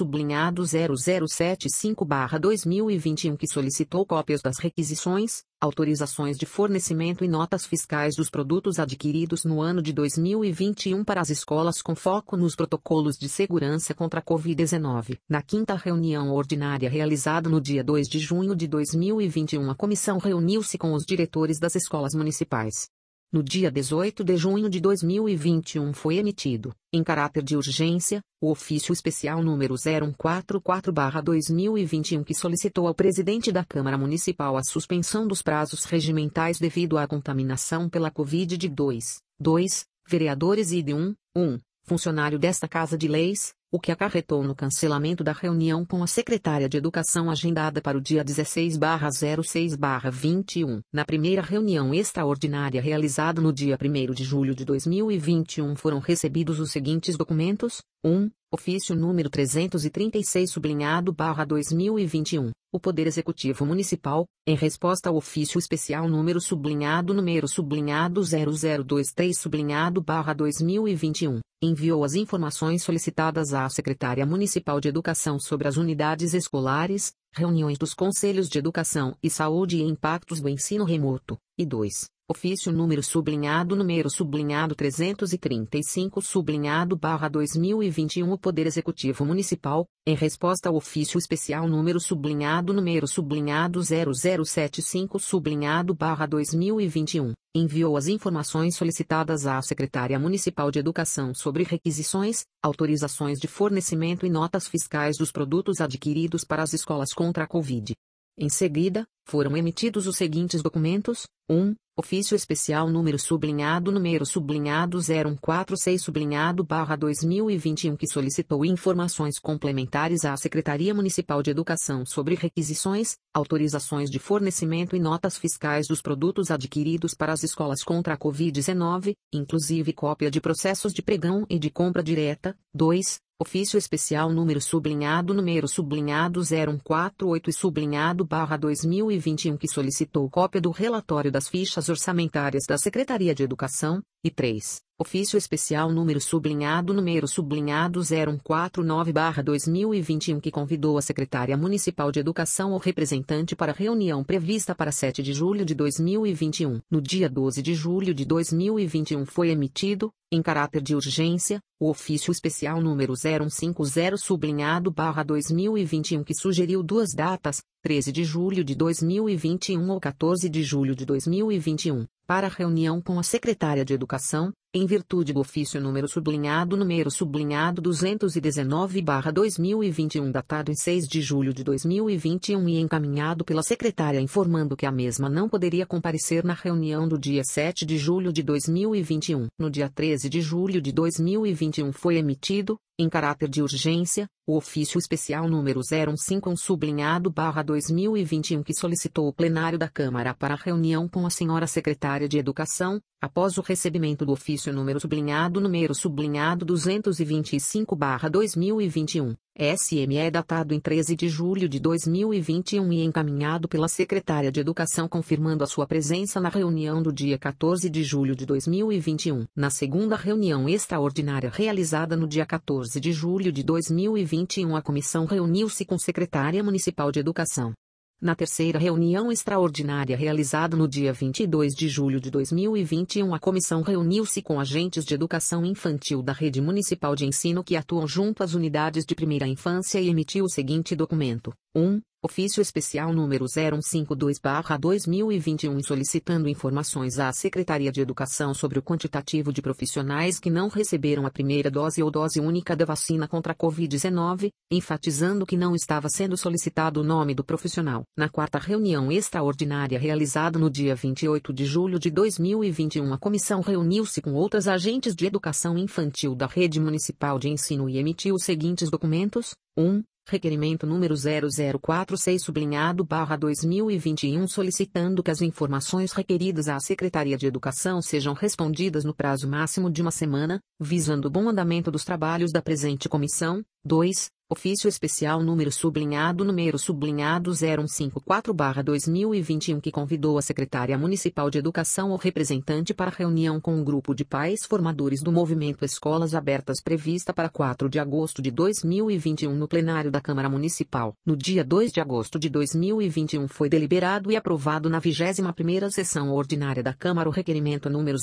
S1: 0075/2021 que solicitou cópias das requisições, autorizações de fornecimento e notas fiscais dos produtos adquiridos no ano de 2021 para as escolas com foco nos protocolos de segurança contra a Covid-19. Na quinta reunião ordinária realizada no dia 2 de junho de 2021, a comissão reuniu-se com os diretores das escolas municipais. No dia 18 de junho de 2021 foi emitido, em caráter de urgência, o ofício especial número 0144/2021 que solicitou ao presidente da Câmara Municipal a suspensão dos prazos regimentais devido à contaminação pela Covid de 2 vereadores e de 1 funcionário desta Casa de Leis, o que acarretou no cancelamento da reunião com a secretária de Educação agendada para o dia 16/06/21. Na primeira reunião extraordinária realizada no dia 1º de julho de 2021 foram recebidos os seguintes documentos: 1. Ofício número 336 sublinhado/2021. O Poder Executivo Municipal, em resposta ao ofício especial número sublinhado 0023 sublinhado/2021, enviou as informações solicitadas à Secretaria Municipal de Educação sobre as unidades escolares, reuniões dos Conselhos de Educação e Saúde e impactos do ensino remoto, e 2. Ofício número sublinhado 335 sublinhado/2021 O Poder Executivo Municipal, em resposta ao ofício especial número sublinhado 0075 sublinhado/2021, enviou as informações solicitadas à Secretaria Municipal de Educação sobre requisições, autorizações de fornecimento e notas fiscais dos produtos adquiridos para as escolas contra a Covid. Em seguida, foram emitidos os seguintes documentos: 1. Ofício especial número sublinhado 0146 sublinhado/2021 que solicitou informações complementares à Secretaria Municipal de Educação sobre requisições, autorizações de fornecimento e notas fiscais dos produtos adquiridos para as escolas contra a Covid-19, inclusive cópia de processos de pregão e de compra direta. 2. Ofício especial número sublinhado 0148 e sublinhado/2021 que solicitou cópia do relatório das fichas orçamentárias da Secretaria de Educação, e 3. Ofício especial número sublinhado 0149/2021 que convidou a Secretária Municipal de Educação ou representante para a reunião prevista para 7 de julho de 2021. No dia 12 de julho de 2021 foi emitido, em caráter de urgência, o ofício especial número 0150 sublinhado/2021 que sugeriu duas datas, 13 de julho de 2021 ou 14 de julho de 2021, para a reunião com a Secretária de Educação, em virtude do ofício número sublinhado 219/2021 datado em 6 de julho de 2021 e encaminhado pela secretária informando que a mesma não poderia comparecer na reunião do dia 7 de julho de 2021. No dia 13 de julho de 2021 foi emitido, em caráter de urgência, o ofício especial número 0151 sublinhado/2021 que solicitou o plenário da Câmara para a reunião com a senhora secretária de Educação, após o recebimento do ofício número sublinhado 225/2021, SME datado em 13 de julho de 2021 e encaminhado pela secretária de Educação confirmando a sua presença na reunião do dia 14 de julho de 2021. Na segunda reunião extraordinária realizada no dia 14 de julho de 2021, a comissão reuniu-se com a Secretária Municipal de Educação. Na terceira reunião extraordinária realizada no dia 22 de julho de 2021, a comissão reuniu-se com agentes de educação infantil da rede municipal de ensino que atuam junto às unidades de primeira infância e emitiu o seguinte documento: 1. Ofício Especial número 0152/2021 solicitando informações à Secretaria de Educação sobre o quantitativo de profissionais que não receberam a primeira dose ou dose única da vacina contra a Covid-19, enfatizando que não estava sendo solicitado o nome do profissional. Na quarta reunião extraordinária realizada no dia 28 de julho de 2021, a comissão reuniu-se com outros agentes de educação infantil da rede municipal de ensino e emitiu os seguintes documentos: 1. Requerimento número 0046/2021 solicitando que as informações requeridas à Secretaria de Educação sejam respondidas no prazo máximo de uma semana, visando o bom andamento dos trabalhos da presente comissão. 2. Ofício Especial número 0154/2021 que convidou a Secretária Municipal de Educação ou representante para reunião com um grupo de pais formadores do movimento Escolas Abertas prevista para 4 de agosto de 2021 no plenário da Câmara Municipal. No dia 2 de agosto de 2021 foi deliberado e aprovado na 21ª sessão ordinária da Câmara o requerimento número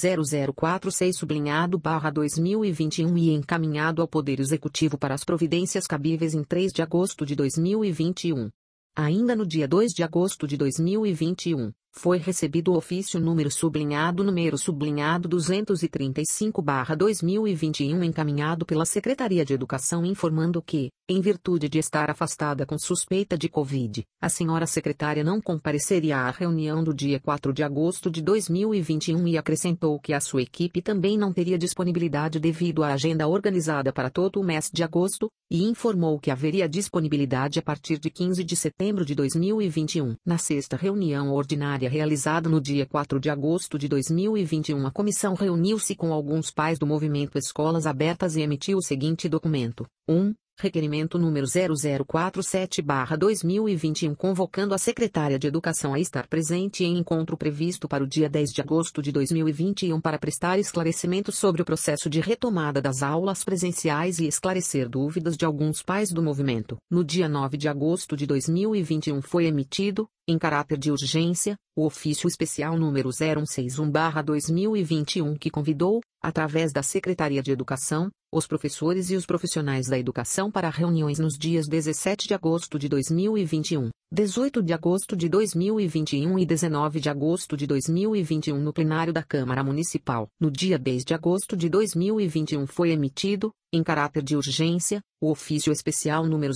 S1: 0046/2021 e encaminhado ao Poder Executivo para as providências cabíveis em 3 de agosto de 2021. Ainda no dia 2 de agosto de 2021, foi recebido o ofício número 235/2021 encaminhado pela Secretaria de Educação informando que, em virtude de estar afastada com suspeita de Covid, a senhora secretária não compareceria à reunião do dia 4 de agosto de 2021 e acrescentou que a sua equipe também não teria disponibilidade devido à agenda organizada para todo o mês de agosto, e informou que haveria disponibilidade a partir de 15 de setembro de 2021. Na sexta reunião ordinária realizada no dia 4 de agosto de 2021, a comissão reuniu-se com alguns pais do movimento Escolas Abertas e emitiu o seguinte documento: 1. Requerimento número 0047/2021 convocando a secretária de Educação a estar presente em encontro previsto para o dia 10 de agosto de 2021 para prestar esclarecimentos sobre o processo de retomada das aulas presenciais e esclarecer dúvidas de alguns pais do movimento. No dia 9 de agosto de 2021 foi emitido, em caráter de urgência, o ofício especial número 0161/2021 que convidou, através da Secretaria de Educação, os professores e os profissionais da educação para reuniões nos dias 17 de agosto de 2021, 18 de agosto de 2021 e 19 de agosto de 2021 no plenário da Câmara Municipal. No dia 10 de agosto de 2021 foi emitido, em caráter de urgência, o ofício especial número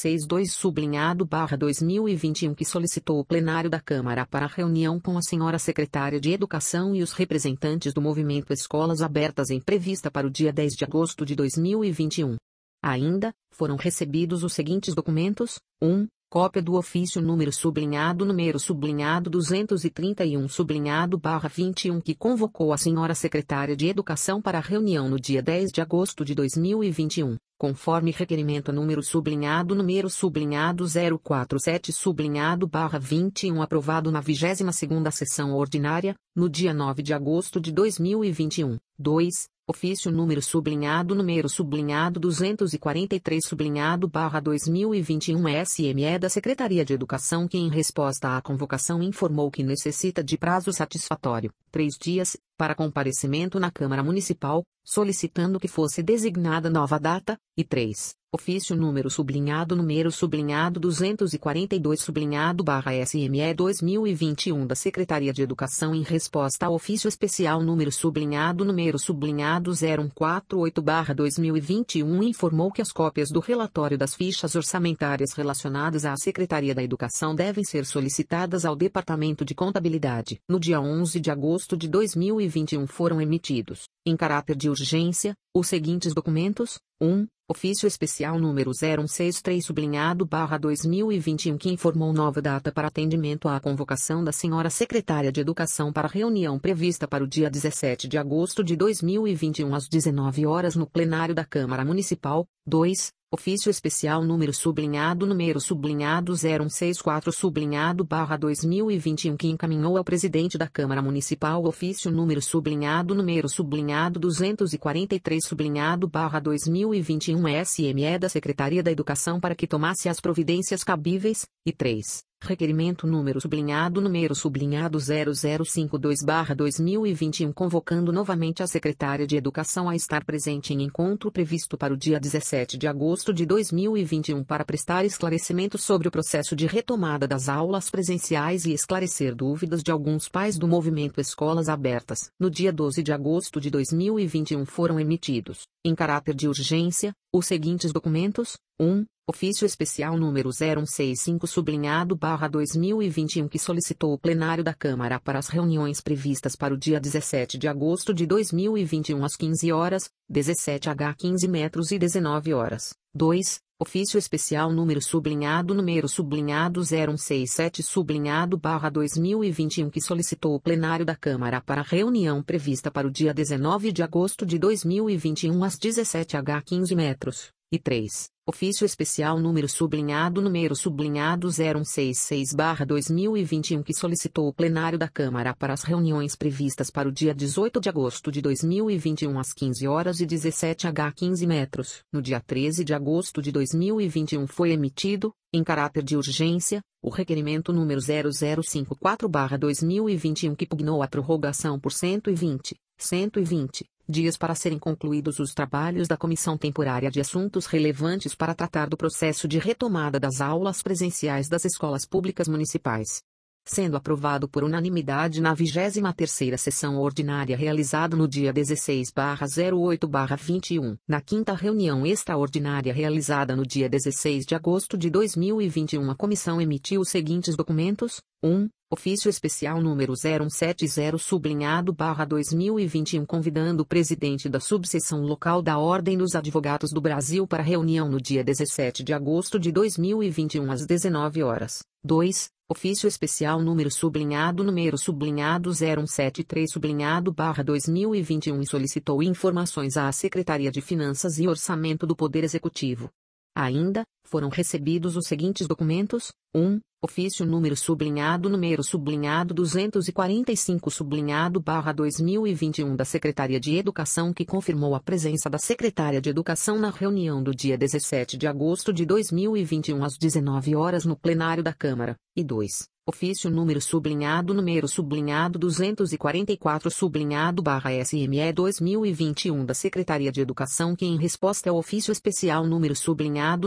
S1: 0162/2021 que solicitou o plenário da Câmara para reunião com a senhora secretária de Educação e os representantes do movimento Escolas Abertas em prevista para o dia 10 de agosto de 2021. Ainda, foram recebidos os seguintes documentos: 1. Cópia do ofício número 231/21 que convocou a senhora secretária de Educação para a reunião no dia 10 de agosto de 2021, conforme requerimento número 047/21 aprovado na 22ª sessão ordinária, no dia 9 de agosto de 2021. 2. Ofício número 243/2021 SME da Secretaria de Educação que em resposta à convocação informou que necessita de prazo satisfatório, 3 dias, para comparecimento na Câmara Municipal, solicitando que fosse designada nova data, e 3. Ofício número 242/SME 2021 da Secretaria de Educação em resposta ao ofício especial número 0148/2021 informou que as cópias do relatório das fichas orçamentárias relacionadas à Secretaria da Educação devem ser solicitadas ao Departamento de Contabilidade. No dia 11 de agosto de 2021 foram emitidos, em caráter de urgência, os seguintes documentos: 1. Ofício Especial número 0163/2021 que informou nova data para atendimento à convocação da senhora secretária de Educação para reunião prevista para o dia 17 de agosto de 2021 às 19 horas no plenário da Câmara Municipal. 2. Ofício Especial número 0164/2021 que encaminhou ao presidente da Câmara Municipal o ofício número 243/2021 SME da Secretaria da Educação para que tomasse as providências cabíveis, e 3. Requerimento número sublinhado 0052/2021 convocando novamente a secretária de Educação a estar presente em encontro previsto para o dia 17 de agosto de 2021 para prestar esclarecimentos sobre o processo de retomada das aulas presenciais e esclarecer dúvidas de alguns pais do movimento Escolas Abertas. No dia 12 de agosto de 2021 foram emitidos, em caráter de urgência, os seguintes documentos: 1. Ofício Especial número 0165/2021 que solicitou o plenário da Câmara para as reuniões previstas para o dia 17 de agosto de 2021 às 15 horas, 17h 15 metros e 19 horas. 2. Ofício Especial número sublinhado 0167/2021 que solicitou o plenário da Câmara para a reunião prevista para o dia 19 de agosto de 2021 às 17h 15 metros. E 3. Ofício Especial número sublinhado 0166/2021 que solicitou o plenário da Câmara para as reuniões previstas para o dia 18 de agosto de 2021 às 15 horas e 17h 15 metros. No dia 13 de agosto de 2021 foi emitido, em caráter de urgência, o requerimento número 0054/2021 que pugnou a prorrogação por 120 dias para serem concluídos os trabalhos da Comissão Temporária de Assuntos Relevantes para tratar do processo de retomada das aulas presenciais das escolas públicas municipais. Sendo aprovado por unanimidade na 23ª sessão ordinária realizada no dia 16/08/21. Na 5ª reunião extraordinária realizada no dia 16 de agosto de 2021 a comissão emitiu os seguintes documentos: 1. Ofício Especial número 0170/2021 convidando o presidente da subseção local da Ordem dos Advogados do Brasil para reunião no dia 17 de agosto de 2021 às 19 horas. 2. Ofício Especial número sublinhado 0173/2021 e solicitou informações à Secretaria de Finanças e Orçamento do Poder Executivo. Ainda, foram recebidos os seguintes documentos: 1. Ofício número sublinhado 245/2021 da Secretaria de Educação que confirmou a presença da Secretária de Educação na reunião do dia 17 de agosto de 2021 às 19 horas no plenário da Câmara. E 2. Ofício número sublinhado 244/SME 2021 da Secretaria de Educação que em resposta ao ofício especial número sublinhado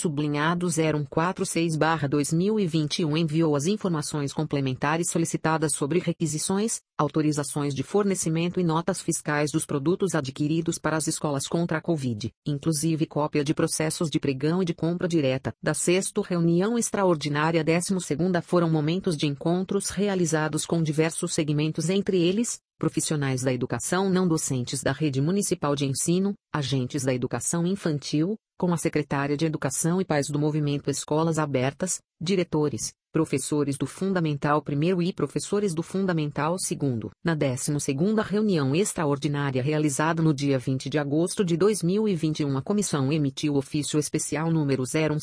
S1: 0146/2021 enviou as informações complementares solicitadas sobre requisições, autorizações de fornecimento e notas fiscais dos produtos adquiridos para as escolas contra a Covid, inclusive cópia de processos de pregão e de compra direta. Da 6ª reunião extraordinária 12ª foram momentos de encontros realizados com diversos segmentos, entre eles, profissionais da educação não docentes da rede municipal de ensino, agentes da educação infantil, com a secretária de Educação e pais do movimento Escolas Abertas, diretores, professores do Fundamental I e professores do Fundamental II. Na 12ª reunião extraordinária realizada no dia 20 de agosto de 2021 a comissão emitiu o ofício especial número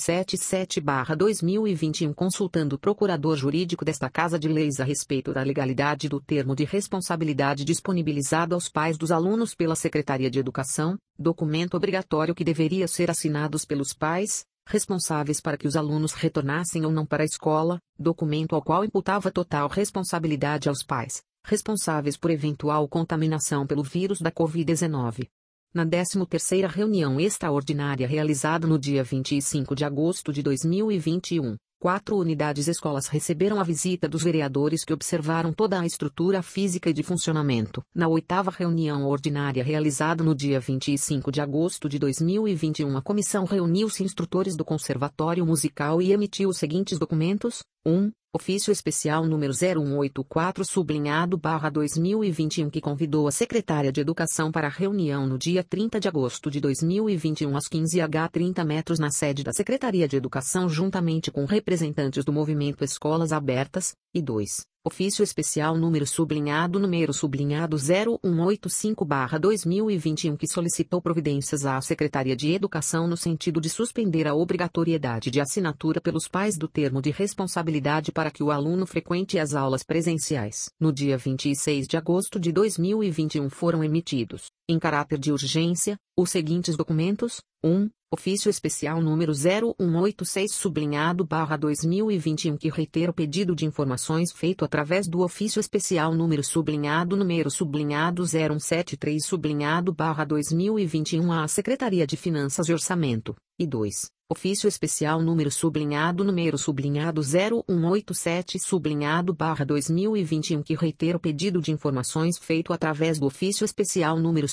S1: 0177/2021 consultando o procurador jurídico desta Casa de Leis a respeito da legalidade do termo de responsabilidade disponibilizado aos pais dos alunos pela Secretaria de Educação, documento obrigatório que deveria ser assinado pelos pais, responsáveis para que os alunos retornassem ou não para a escola, documento ao qual imputava total responsabilidade aos pais, responsáveis por eventual contaminação pelo vírus da Covid-19. Na 13ª reunião extraordinária realizada no dia 25 de agosto de 2021, 4 unidades escolas receberam a visita dos vereadores que observaram toda a estrutura física e de funcionamento. Na 8ª reunião ordinária realizada no dia 25 de agosto de 2021 a comissão reuniu-se instrutores do Conservatório Musical e emitiu os seguintes documentos: 1. Ofício Especial número 0184/2021 que convidou a Secretária de Educação para a reunião no dia 30 de agosto de 2021 às 15h 30 metros na sede da Secretaria de Educação juntamente com representantes do movimento Escolas Abertas. E 2. Ofício Especial número sublinhado 0185/2021 que solicitou providências à Secretaria de Educação no sentido de suspender a obrigatoriedade de assinatura pelos pais do termo de responsabilidade para que o aluno frequente as aulas presenciais. No dia 26 de agosto de 2021 foram emitidos, em caráter de urgência, os seguintes documentos: 1. Ofício Especial número 0186/2021 que reitera o pedido de informações feito através do Ofício Especial número 0173/2021 à Secretaria de Finanças e Orçamento. E 2. Ofício Especial número 0187/2021 que reitera o pedido de informações feito através do Ofício Especial número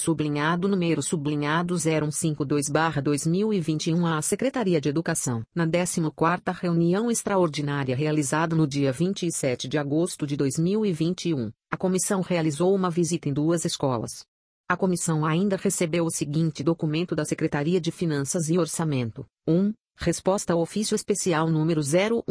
S1: 0152/2021 à Secretaria de Educação. Na 14ª reunião extraordinária realizada no dia 27 de agosto de 2021, a comissão realizou uma visita em 2 escolas. A comissão ainda recebeu o seguinte documento da Secretaria de Finanças e Orçamento. 1. Resposta ao Ofício Especial número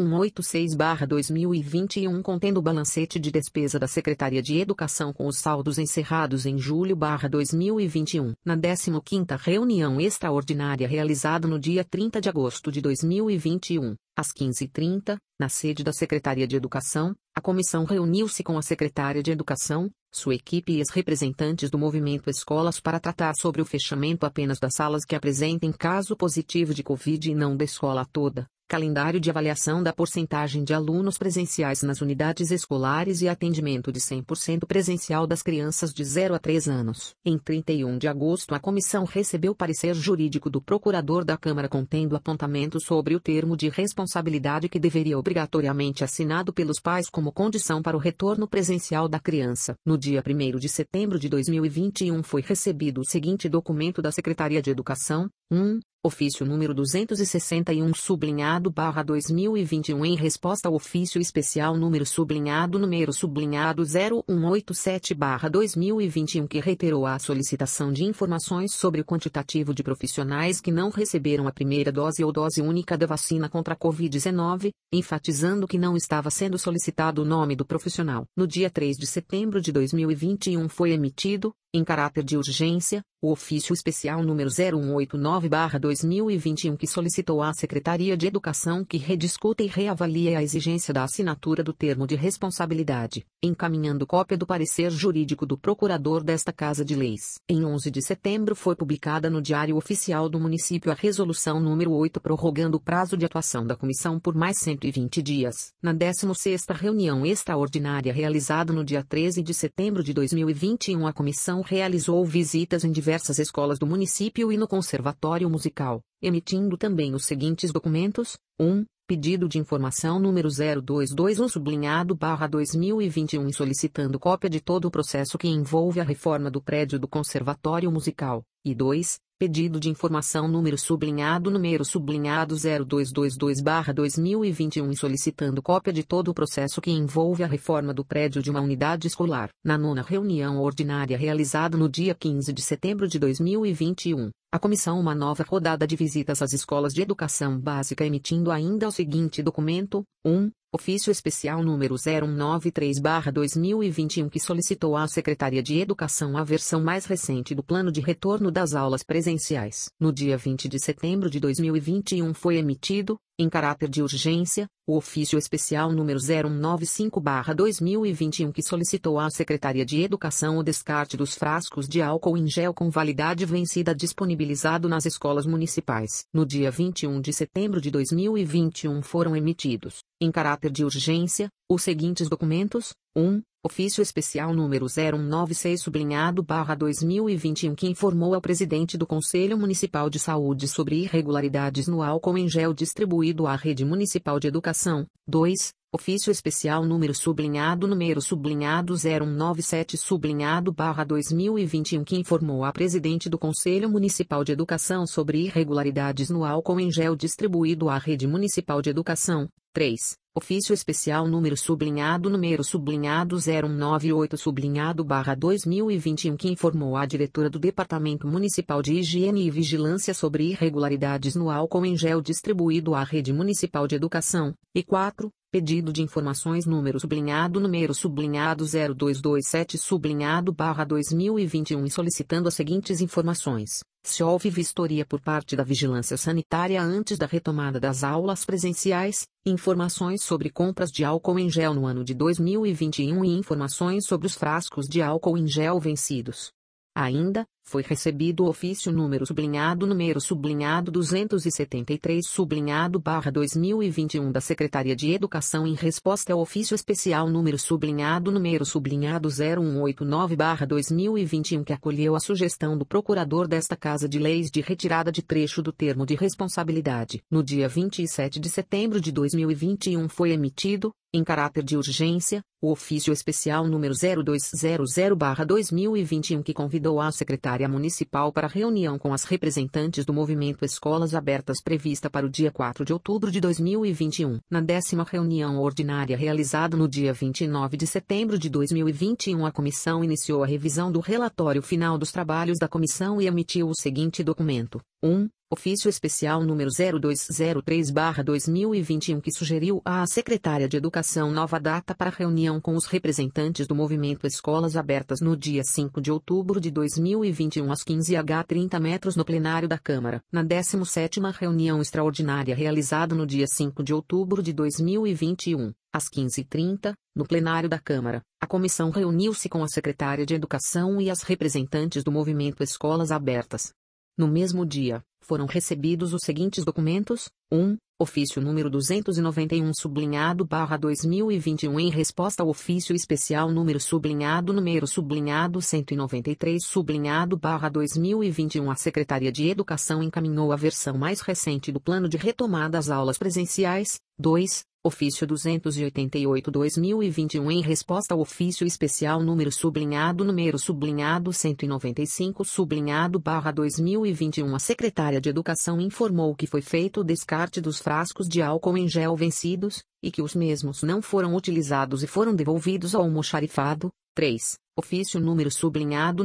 S1: 0186/2021 contendo o balancete de despesa da Secretaria de Educação com os saldos encerrados em julho/2021. Na 15ª reunião extraordinária realizada no dia 30 de agosto de 2021, às 15h30, na sede da Secretaria de Educação, a comissão reuniu-se com a secretária de Educação, sua equipe e os representantes do movimento Escolas para tratar sobre o fechamento apenas das salas que apresentem caso positivo de Covid e não da escola toda, calendário de avaliação da porcentagem de alunos presenciais nas unidades escolares e atendimento de 100% presencial das crianças de 0 a 3 anos. Em 31 de agosto, a comissão recebeu parecer jurídico do procurador da Câmara contendo apontamentos sobre o termo de responsabilidade que deveria obrigatoriamente assinado pelos pais como condição para o retorno presencial da criança. No dia 1º de setembro de 2021 foi recebido o seguinte documento da Secretaria de Educação. 1. Ofício número 261/2021 em resposta ao Ofício Especial número 0187/2021 que reiterou a solicitação de informações sobre o quantitativo de profissionais que não receberam a primeira dose ou dose única da vacina contra a Covid-19, enfatizando que não estava sendo solicitado o nome do profissional. No dia 3 de setembro de 2021 foi emitido, em caráter de urgência, o Ofício Especial número 0189/2021 que solicitou à Secretaria de Educação que rediscuta e reavalie a exigência da assinatura do termo de responsabilidade, encaminhando cópia do parecer jurídico do procurador desta Casa de Leis. Em 11 de setembro foi publicada no Diário Oficial do Município a Resolução número 8 prorrogando o prazo de atuação da comissão por mais 120 dias. Na 16ª reunião extraordinária realizada no dia 13 de setembro de 2021 a comissão realizou visitas em diversas escolas do município e no Conservatório Musical, emitindo também os seguintes documentos. 1. Pedido de informação número 0221/2021 solicitando cópia de todo o processo que envolve a reforma do prédio do Conservatório Musical. E 2. Pedido de informação número 0222/2021 solicitando cópia de todo o processo que envolve a reforma do prédio de uma unidade escolar. Na 9ª reunião ordinária realizada no dia 15 de setembro de 2021, a comissão uma nova rodada de visitas às escolas de educação básica emitindo ainda o seguinte documento. 1. Ofício Especial número 0193/2021 que solicitou à Secretaria de Educação a versão mais recente do plano de retorno das aulas presenciais. No dia 20 de setembro de 2021 foi emitido, em caráter de urgência, o Ofício Especial número 0195/2021 que solicitou à Secretaria de Educação o descarte dos frascos de álcool em gel com validade vencida disponibilizado nas escolas municipais. No dia 21 de setembro de 2021 foram emitidos, em caráter de urgência, os seguintes documentos. 1. Ofício Especial número 0196/2021 que informou ao presidente do Conselho Municipal de Saúde sobre irregularidades no álcool em gel distribuído à rede municipal de educação. 2. Ofício Especial número 0197/2021 que informou à presidente do Conselho Municipal de Educação sobre irregularidades no álcool em gel distribuído à rede municipal de educação. 3. Ofício Especial número 098/2021 que informou à diretora do Departamento Municipal de Higiene e Vigilância sobre irregularidades no álcool em gel distribuído à rede municipal de educação. E 4. Pedido de informações número 0227/2021 solicitando as seguintes informações. Se houve vistoria por parte da Vigilância Sanitária antes da retomada das aulas presenciais, informações sobre compras de álcool em gel no ano de 2021 e informações sobre os frascos de álcool em gel vencidos. Ainda, foi recebido o ofício número sublinhado 273 sublinhado/2021 da Secretaria de Educação em resposta ao ofício especial número sublinhado 0189/2021 que acolheu a sugestão do procurador desta Casa de Leis de retirada de trecho do termo de responsabilidade. No dia 27 de setembro de 2021 foi emitido, em caráter de urgência, o ofício especial número 0200/2021 que convidou a secretária municipal para reunião com as representantes do movimento Escolas Abertas prevista para o dia 4 de outubro de 2021. Na 10ª reunião ordinária realizada no dia 29 de setembro de 2021, a comissão iniciou a revisão do relatório final dos trabalhos da comissão e emitiu o seguinte documento: 1. Ofício especial número 0203/2021 que sugeriu à secretária de Educação nova data para reunião com os representantes do movimento Escolas Abertas no dia 5 de outubro de 2021 às 15h30 no plenário da Câmara. Na 17ª reunião extraordinária realizada no dia 5 de outubro de 2021, às 15h30, no plenário da Câmara, a comissão reuniu-se com a secretária de Educação e as representantes do movimento Escolas Abertas. No mesmo dia, foram recebidos os seguintes documentos: 1. Ofício número 291 sublinhado/2021 em resposta ao ofício especial número sublinhado 193 sublinhado/2021 a Secretaria de Educação encaminhou a versão mais recente do plano de retomada às aulas presenciais. 2. Ofício 288/2021 em resposta ao ofício especial número sublinhado 195 sublinhado/2021 a Secretária de Educação informou que foi feito o descarte dos frascos de álcool em gel vencidos, e que os mesmos não foram utilizados e foram devolvidos ao almoxarifado. 3. Ofício número sublinhado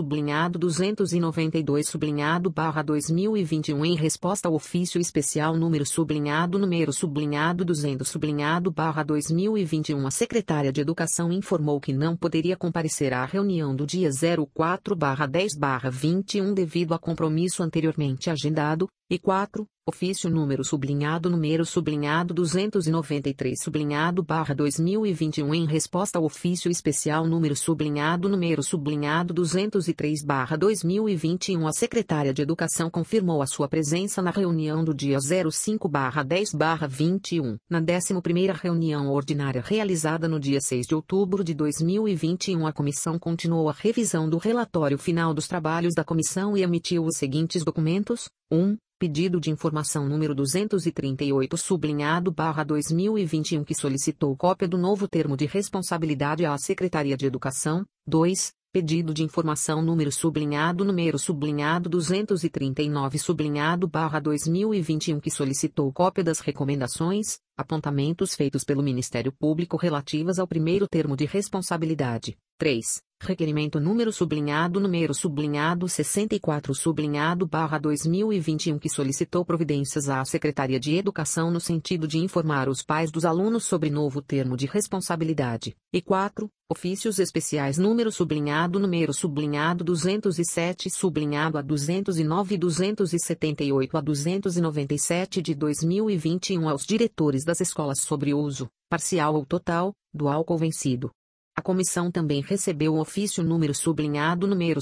S1: 292 sublinhado/2021 em resposta ao ofício especial número sublinhado 200 sublinhado/2021 a secretária de Educação informou que não poderia comparecer à reunião do dia 04/10/21 devido a compromisso anteriormente agendado. E 4. Ofício número sublinhado 293 sublinhado/2021 em resposta ao ofício especial número sublinhado 203/2021 a secretária de Educação confirmou a sua presença na reunião do dia 05/10/21. Na 11ª reunião ordinária realizada no dia 6 de outubro de 2021 a comissão continuou a revisão do relatório final dos trabalhos da comissão e emitiu os seguintes documentos: 1. Pedido de informação número 238 sublinhado/2021 que solicitou cópia do novo termo de responsabilidade à Secretaria de Educação. 2. Pedido de informação número sublinhado 239 sublinhado/2021 que solicitou cópia das recomendações, apontamentos feitos pelo Ministério Público relativas ao primeiro termo de responsabilidade. 3. Requerimento número sublinhado 64 sublinhado/2021 que solicitou providências à Secretaria de Educação no sentido de informar os pais dos alunos sobre novo termo de responsabilidade. E 4. Ofícios especiais número sublinhado 207 sublinhado a 209 e 278 a 297 de 2021 aos diretores das escolas sobre o uso, parcial ou total, do álcool vencido. A comissão também recebeu o ofício número sublinhado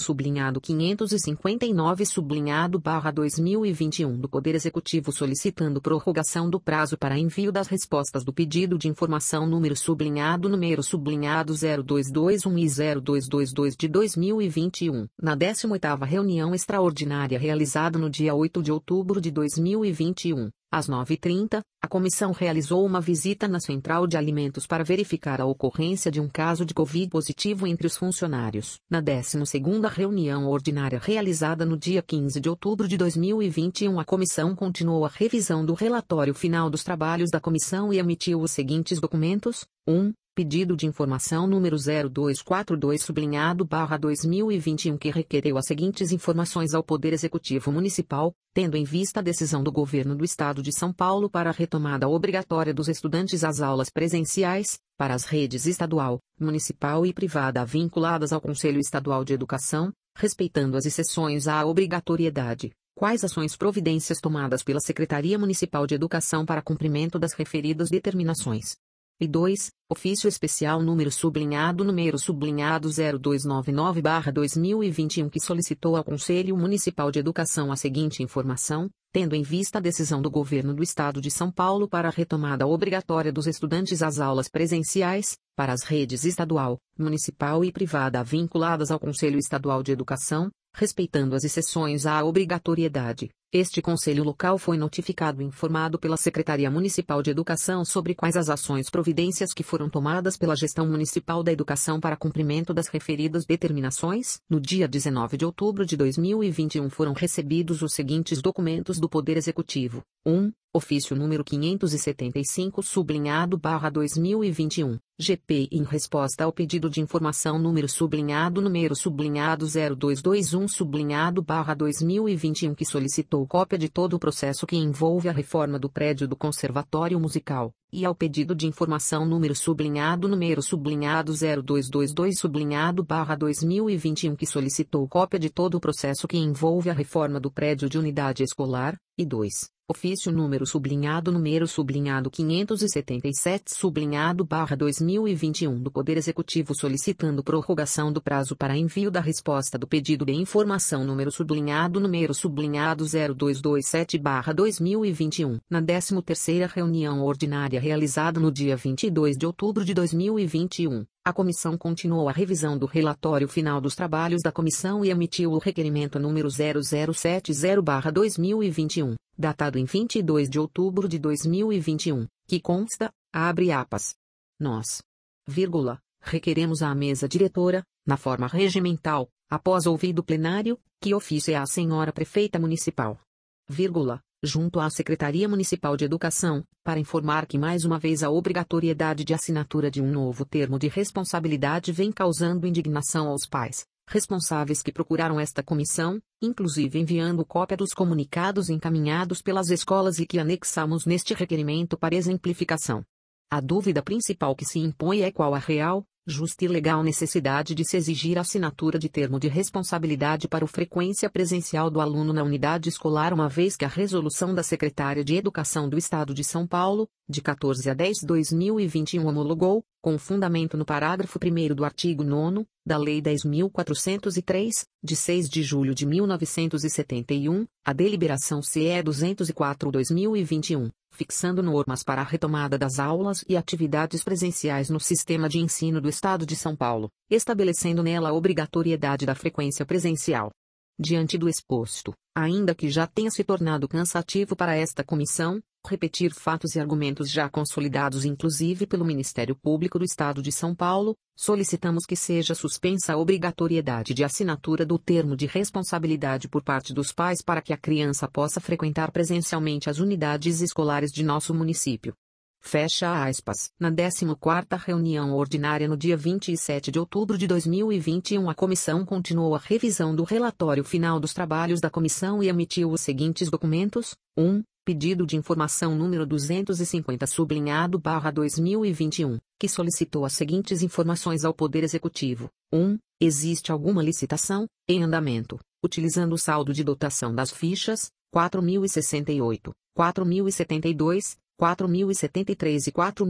S1: 559 sublinhado/2021 do Poder Executivo solicitando prorrogação do prazo para envio das respostas do pedido de informação número sublinhado 0221 e 0222 de 2021. Na 18ª reunião extraordinária realizada no dia 8 de outubro de 2021. Às 9h30, a comissão realizou uma visita na Central de Alimentos para verificar a ocorrência de um caso de Covid positivo entre os funcionários. Na 12ª reunião ordinária realizada no dia 15 de outubro de 2021, a comissão continuou a revisão do relatório final dos trabalhos da comissão e emitiu os seguintes documentos: 1. Pedido de informação número 0242 sublinhado/2021 que requereu as seguintes informações ao Poder Executivo Municipal, tendo em vista a decisão do Governo do Estado de São Paulo para a retomada obrigatória dos estudantes às aulas presenciais, para as redes estadual, municipal e privada vinculadas ao Conselho Estadual de Educação, respeitando as exceções à obrigatoriedade. Quais ações providências tomadas pela Secretaria Municipal de Educação para cumprimento das referidas determinações? E 2. Ofício especial número sublinhado 0299/2021 que solicitou ao Conselho Municipal de Educação a seguinte informação, tendo em vista a decisão do Governo do Estado de São Paulo para a retomada obrigatória dos estudantes às aulas presenciais, para as redes estadual, municipal e privada vinculadas ao Conselho Estadual de Educação, respeitando as exceções à obrigatoriedade. Este Conselho Local foi notificado e informado pela Secretaria Municipal de Educação sobre quais as ações providências que foram tomadas pela Gestão Municipal da Educação para cumprimento das referidas determinações. No dia 19 de outubro de 2021 foram recebidos os seguintes documentos do Poder Executivo. 1. Ofício número 575 sublinhado/2021, GP em resposta ao pedido de informação número sublinhado 0221 sublinhado/2021 que solicitou cópia de todo o processo que envolve a reforma do prédio do Conservatório Musical, e ao pedido de informação número sublinhado 0222 sublinhado/2021 que solicitou cópia de todo o processo que envolve a reforma do prédio de unidade escolar, e 2. Ofício número sublinhado 577 sublinhado/2021 do Poder Executivo solicitando prorrogação do prazo para envio da resposta do pedido de informação número sublinhado 0227/2021 na 13ª reunião ordinária realizada no dia 22 de outubro de 2021. A comissão continuou a revisão do relatório final dos trabalhos da comissão e emitiu o requerimento número 0070/2021, datado em 22 de outubro de 2021, que consta, abre aspas. Nós, requeremos à mesa diretora, na forma regimental, após ouvido plenário, que oficie à senhora prefeita municipal, junto à Secretaria Municipal de Educação, para informar que mais uma vez a obrigatoriedade de assinatura de um novo termo de responsabilidade vem causando indignação aos pais, responsáveis que procuraram esta comissão, inclusive enviando cópia dos comunicados encaminhados pelas escolas e que anexamos neste requerimento para exemplificação. A dúvida principal que se impõe é qual a real, justa e legal necessidade de se exigir a assinatura de termo de responsabilidade para o frequência presencial do aluno na unidade escolar uma vez que a resolução da Secretária de Educação do Estado de São Paulo, de 14/10/2021 homologou, com fundamento no parágrafo 1º do artigo 9º, da Lei 10.403, de 6 de julho de 1971, a deliberação CE 204/2021, fixando normas para a retomada das aulas e atividades presenciais no sistema de ensino do Estado de São Paulo, estabelecendo nela a obrigatoriedade da frequência presencial. Diante do exposto, ainda que já tenha se tornado cansativo para esta comissão, repetir fatos e argumentos já consolidados inclusive pelo Ministério Público do Estado de São Paulo, solicitamos que seja suspensa a obrigatoriedade de assinatura do termo de responsabilidade por parte dos pais para que a criança possa frequentar presencialmente as unidades escolares de nosso município. Fecha aspas. Na 14ª reunião ordinária no dia 27 de outubro de 2021 a comissão continuou a revisão do relatório final dos trabalhos da comissão e emitiu os seguintes documentos. 1. Pedido de informação número 250 sublinhado/2021, que solicitou as seguintes informações ao Poder Executivo. 1. Existe alguma licitação, em andamento, utilizando o saldo de dotação das fichas, 4.068, 4.072, 4.073 e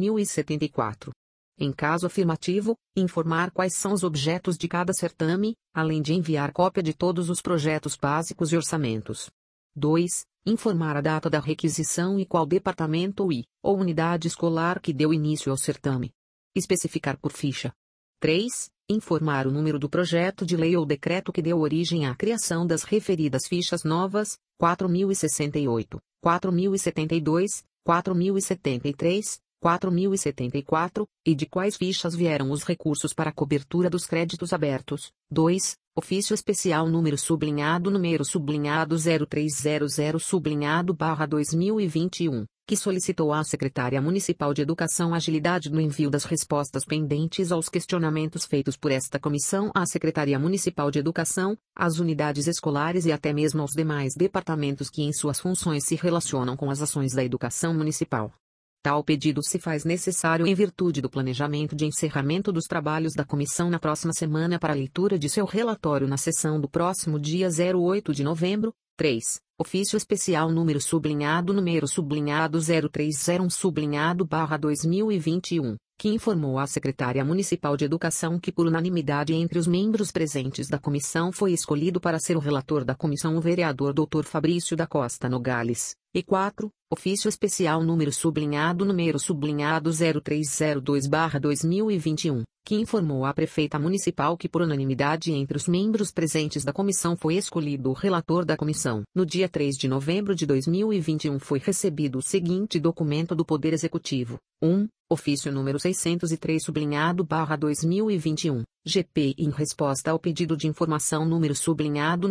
S1: 4.074. Em caso afirmativo, informar quais são os objetos de cada certame, além de enviar cópia de todos os projetos básicos e orçamentos. 2. Informar a data da requisição e qual departamento ou unidade escolar que deu início ao certame. Especificar por ficha. 3. Informar o número do projeto de lei ou decreto que deu origem à criação das referidas fichas novas, 4.068, 4.072, 4.073, 4.074, e de quais fichas vieram os recursos para a cobertura dos créditos abertos. 2. Ofício especial número sublinhado 0300 sublinhado/2021, que solicitou à Secretaria Municipal de Educação agilidade no envio das respostas pendentes aos questionamentos feitos por esta comissão à Secretaria Municipal de Educação, às unidades escolares e até mesmo aos demais departamentos que em suas funções se relacionam com as ações da educação municipal. Tal pedido se faz necessário em virtude do planejamento de encerramento dos trabalhos da comissão na próxima semana para a leitura de seu relatório na sessão do próximo dia 08 de novembro. 3. Ofício especial número sublinhado 0301 sublinhado/2021, que informou à Secretária Municipal de Educação que por unanimidade entre os membros presentes da comissão foi escolhido para ser o relator da comissão o vereador Dr. Fabrício da Costa Nogales. E 4. Ofício especial número sublinhado 0302/2021, que informou à Prefeita Municipal que por unanimidade entre os membros presentes da comissão foi escolhido o relator da comissão. No dia 3 de novembro de 2021 foi recebido o seguinte documento do Poder Executivo. 1. Ofício número 603 sublinhado/2021, GP em resposta ao pedido de informação número sublinhado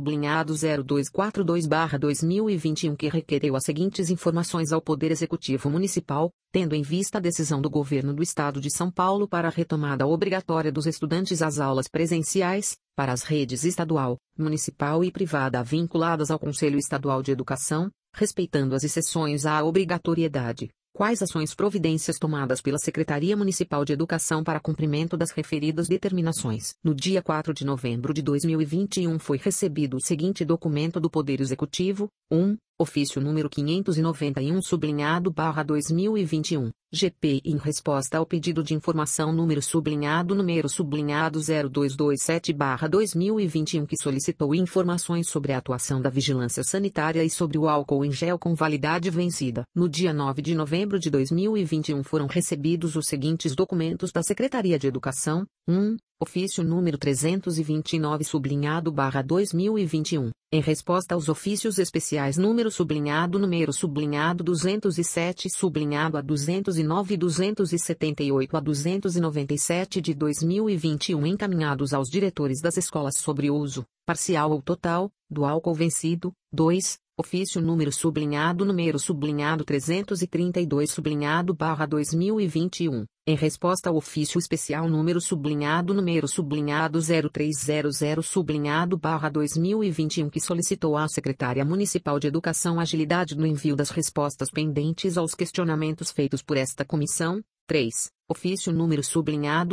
S1: 0242/2021 que requereu as seguintes informações ao Poder Executivo Municipal, tendo em vista a decisão do Governo do Estado de São Paulo para a retomada obrigatória dos estudantes às aulas presenciais, para as redes estadual, municipal e privada vinculadas ao Conselho Estadual de Educação, respeitando as exceções à obrigatoriedade. Quais ações providências tomadas pela Secretaria Municipal de Educação para cumprimento das referidas determinações? No dia 4 de novembro de 2021 foi recebido o seguinte documento do Poder Executivo. 1. Ofício número 591 sublinhado/2021, GP em resposta ao pedido de informação número sublinhado 0227/2021 que solicitou informações sobre a atuação da vigilância sanitária e sobre o álcool em gel com validade vencida. No dia 9 de novembro de 2021 foram recebidos os seguintes documentos da Secretaria de Educação. 1. Ofício número 329 sublinhado/2021, em resposta aos ofícios especiais número sublinhado 207 sublinhado a 209 e 278 a 297 de 2021 encaminhados aos diretores das escolas sobre o uso, parcial ou total, do álcool vencido. 2. Ofício número sublinhado 332 sublinhado/2021, em resposta ao ofício especial número sublinhado 0300 sublinhado/2021 que solicitou à Secretária Municipal de Educação agilidade no envio das respostas pendentes aos questionamentos feitos por esta comissão. 3. Ofício número sublinhado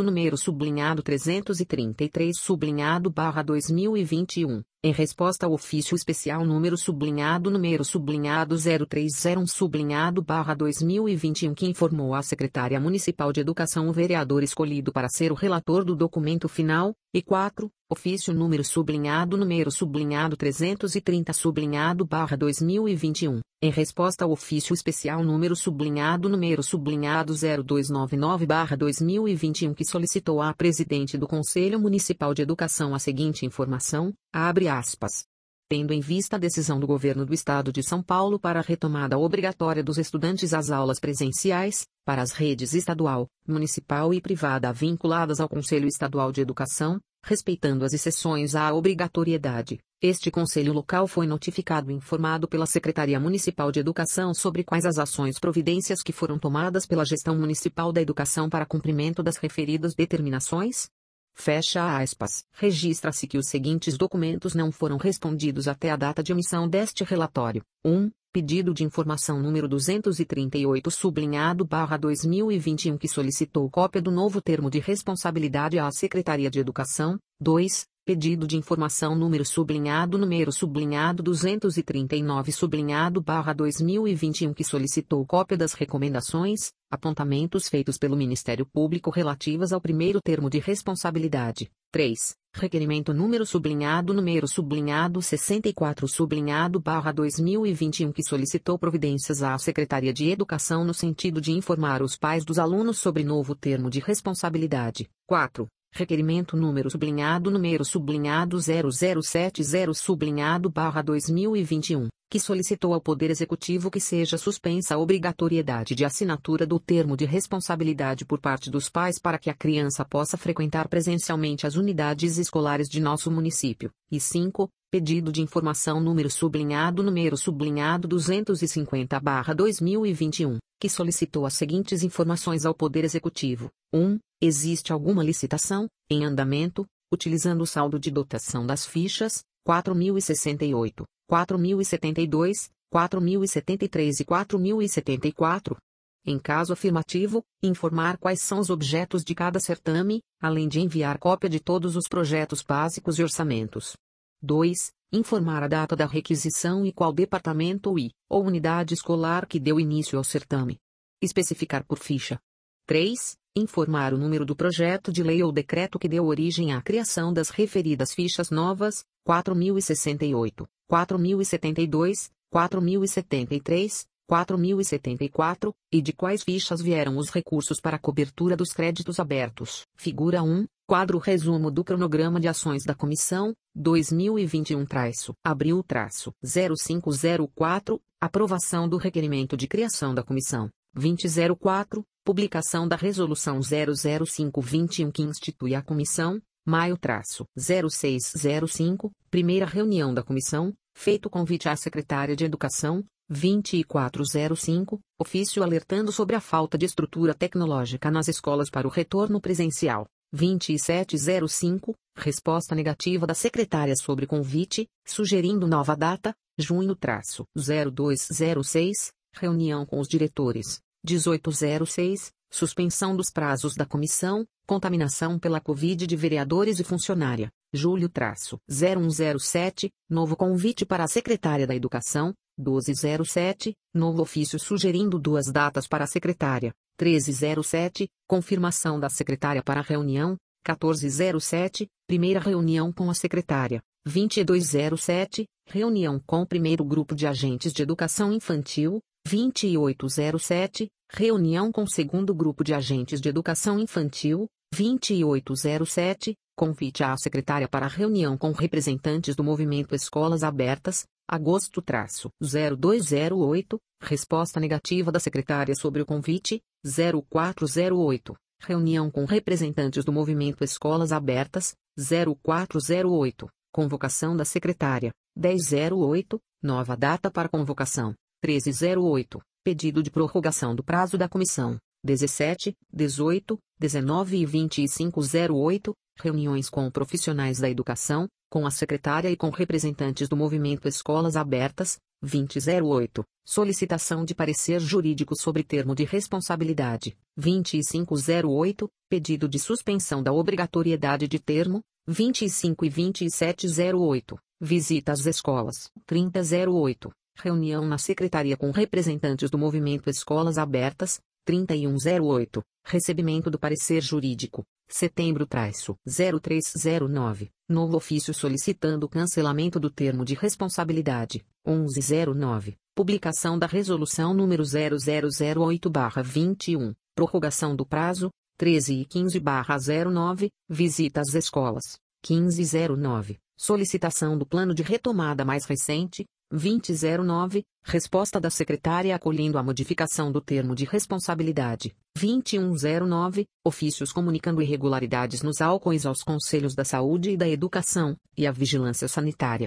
S1: 333 sublinhado/2021, em resposta ao ofício especial número sublinhado 0301 sublinhado/2021 que informou à Secretária Municipal de Educação o vereador escolhido para ser o relator do documento final. E 4. Ofício número sublinhado 330 sublinhado/2021, em resposta ao ofício especial número sublinhado 0299/2021 que solicitou à Presidente do Conselho Municipal de Educação a seguinte informação, abre aspas. Tendo em vista a decisão do Governo do Estado de São Paulo para a retomada obrigatória dos estudantes às aulas presenciais, para as redes estadual, municipal e privada vinculadas ao Conselho Estadual de Educação, respeitando as exceções à obrigatoriedade, este Conselho Local foi notificado e informado pela Secretaria Municipal de Educação sobre quais as ações providências que foram tomadas pela Gestão Municipal da Educação para cumprimento das referidas determinações. Fecha aspas. Registra-se que os seguintes documentos não foram respondidos até a data de emissão deste relatório. 1. Pedido de informação número 238 sublinhado/2021 que solicitou cópia do novo termo de responsabilidade à Secretaria de Educação. 2. Pedido de informação número sublinhado 239 sublinhado/2021 que solicitou cópia das recomendações, apontamentos feitos pelo Ministério Público relativas ao primeiro termo de responsabilidade. 3. Requerimento número sublinhado 64 sublinhado/2021 que solicitou providências à Secretaria de Educação no sentido de informar os pais dos alunos sobre novo termo de responsabilidade. 4. Requerimento número sublinhado 0070 sublinhado/2021, que solicitou ao Poder Executivo que seja suspensa a obrigatoriedade de assinatura do termo de responsabilidade por parte dos pais para que a criança possa frequentar presencialmente as unidades escolares de nosso município. E 5. Pedido de informação número sublinhado 250/2021, que solicitou as seguintes informações ao Poder Executivo. 1. Existe alguma licitação, em andamento, utilizando o saldo de dotação das fichas, 4.068, 4.072, 4.073 e 4.074? Em caso afirmativo, informar quais são os objetos de cada certame, além de enviar cópia de todos os projetos básicos e orçamentos. 2. informar a data da requisição e qual departamento ou unidade escolar que deu início ao certame. Especificar por ficha. 3. Informar o número do projeto de lei ou decreto que deu origem à criação das referidas fichas novas, 4.068, 4.072, 4.073, 4.074, e de quais fichas vieram os recursos para a cobertura dos créditos abertos. Figura 1, quadro resumo do cronograma de ações da Comissão, 2021-Abril-0504, aprovação do requerimento de criação da Comissão, 2004, publicação da Resolução 00521 que institui a Comissão, Maio-0605, primeira reunião da Comissão, feito convite à Secretária de Educação, 2405, ofício alertando sobre a falta de estrutura tecnológica nas escolas para o retorno presencial, 2705, resposta negativa da secretária sobre convite, sugerindo nova data, junho-0206, reunião com os diretores, 1806, suspensão dos prazos da comissão, contaminação pela Covid de vereadores e funcionária, julho-0107, novo convite para a secretária da Educação, 1207, novo ofício sugerindo duas datas para a secretária, 1307, confirmação da secretária para a reunião, 1407, primeira reunião com a secretária, 2207, reunião com o primeiro grupo de agentes de educação infantil, 2807, reunião com o segundo grupo de agentes de educação infantil, 2807, convite à secretária para a reunião com representantes do movimento Escolas Abertas, agosto-0208, resposta negativa da secretária sobre o convite, 0408, reunião com representantes do movimento Escolas Abertas, 0408, convocação da secretária, 1008, nova data para convocação, 1308, pedido de prorrogação do prazo da comissão, 17, 18, 19 e 2508, reuniões com profissionais da educação, com a secretária e com representantes do movimento Escolas Abertas, 2008, solicitação de parecer jurídico sobre termo de responsabilidade, 2508, pedido de suspensão da obrigatoriedade de termo, 25 e 2708, visita às escolas, 3008, reunião na secretaria com representantes do movimento Escolas Abertas, 3108, recebimento do parecer jurídico, setembro-0309, novo ofício solicitando o cancelamento do termo de responsabilidade, 1109, publicação da resolução número 0008/21, prorrogação do prazo, 13 e 15/09, visita às escolas, 1509, solicitação do plano de retomada mais recente, 2009, resposta da secretária acolhendo a modificação do termo de responsabilidade, 2109, ofícios comunicando irregularidades nos álcoois aos Conselhos da Saúde e da Educação, e a Vigilância Sanitária,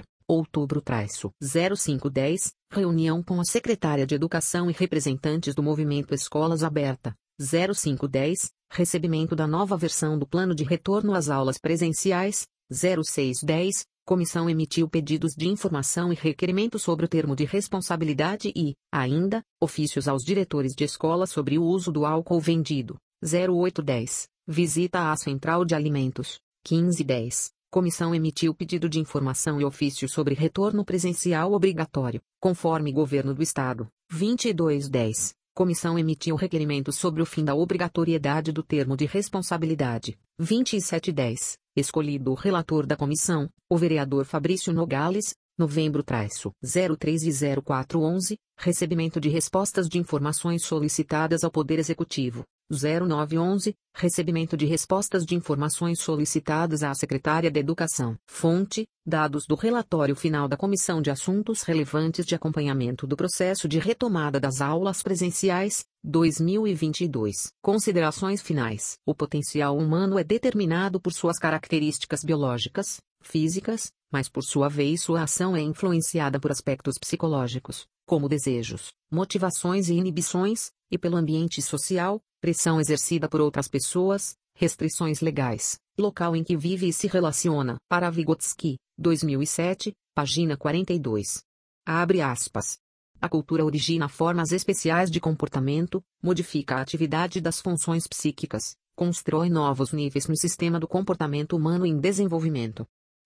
S1: outubro-0510, reunião com a secretária de Educação e representantes do movimento Escolas Aberta, 0510, recebimento da nova versão do plano de retorno às aulas presenciais, 0610, comissão emitiu pedidos de informação e requerimento sobre o termo de responsabilidade e, ainda, ofícios aos diretores de escola sobre o uso do álcool vendido, 0810, visita à Central de Alimentos, 1510, comissão emitiu pedido de informação e ofício sobre retorno presencial obrigatório, conforme Governo do Estado, 2210. Comissão emitiu requerimento sobre o fim da obrigatoriedade do termo de responsabilidade, 2710, escolhido o relator da comissão, o vereador Fabrício Nogales, novembro-03 e 0411, recebimento de respostas de informações solicitadas ao Poder Executivo, 0911, recebimento de respostas de informações solicitadas à Secretária da Educação. Fonte, dados do relatório final da Comissão de Assuntos Relevantes de Acompanhamento do Processo de Retomada das Aulas Presenciais, 2022. Considerações finais. O potencial humano é determinado por suas características biológicas, físicas, mas por sua vez sua ação é influenciada por aspectos psicológicos, como desejos, motivações e inibições, e pelo ambiente social, pressão exercida por outras pessoas, restrições legais, local em que vive e se relaciona. Para Vygotsky, 2007, página 42. Abre aspas. A cultura origina formas especiais de comportamento, modifica a atividade das funções psíquicas, constrói novos níveis no sistema do comportamento humano em desenvolvimento.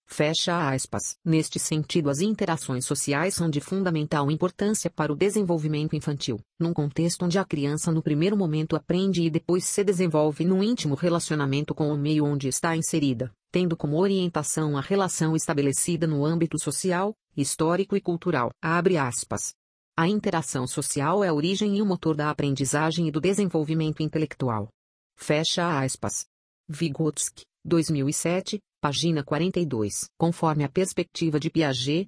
S1: Fecha aspas. Neste sentido, as interações sociais são de fundamental importância para o desenvolvimento infantil, num contexto onde a criança no primeiro momento aprende e depois se desenvolve num íntimo relacionamento com o meio onde está inserida, tendo como orientação a relação estabelecida no âmbito social, histórico e cultural. Abre aspas. A interação social é a origem e o motor da aprendizagem e do desenvolvimento intelectual. Fecha aspas. Vygotsky, 2007, página 42. Conforme a perspectiva de Piaget,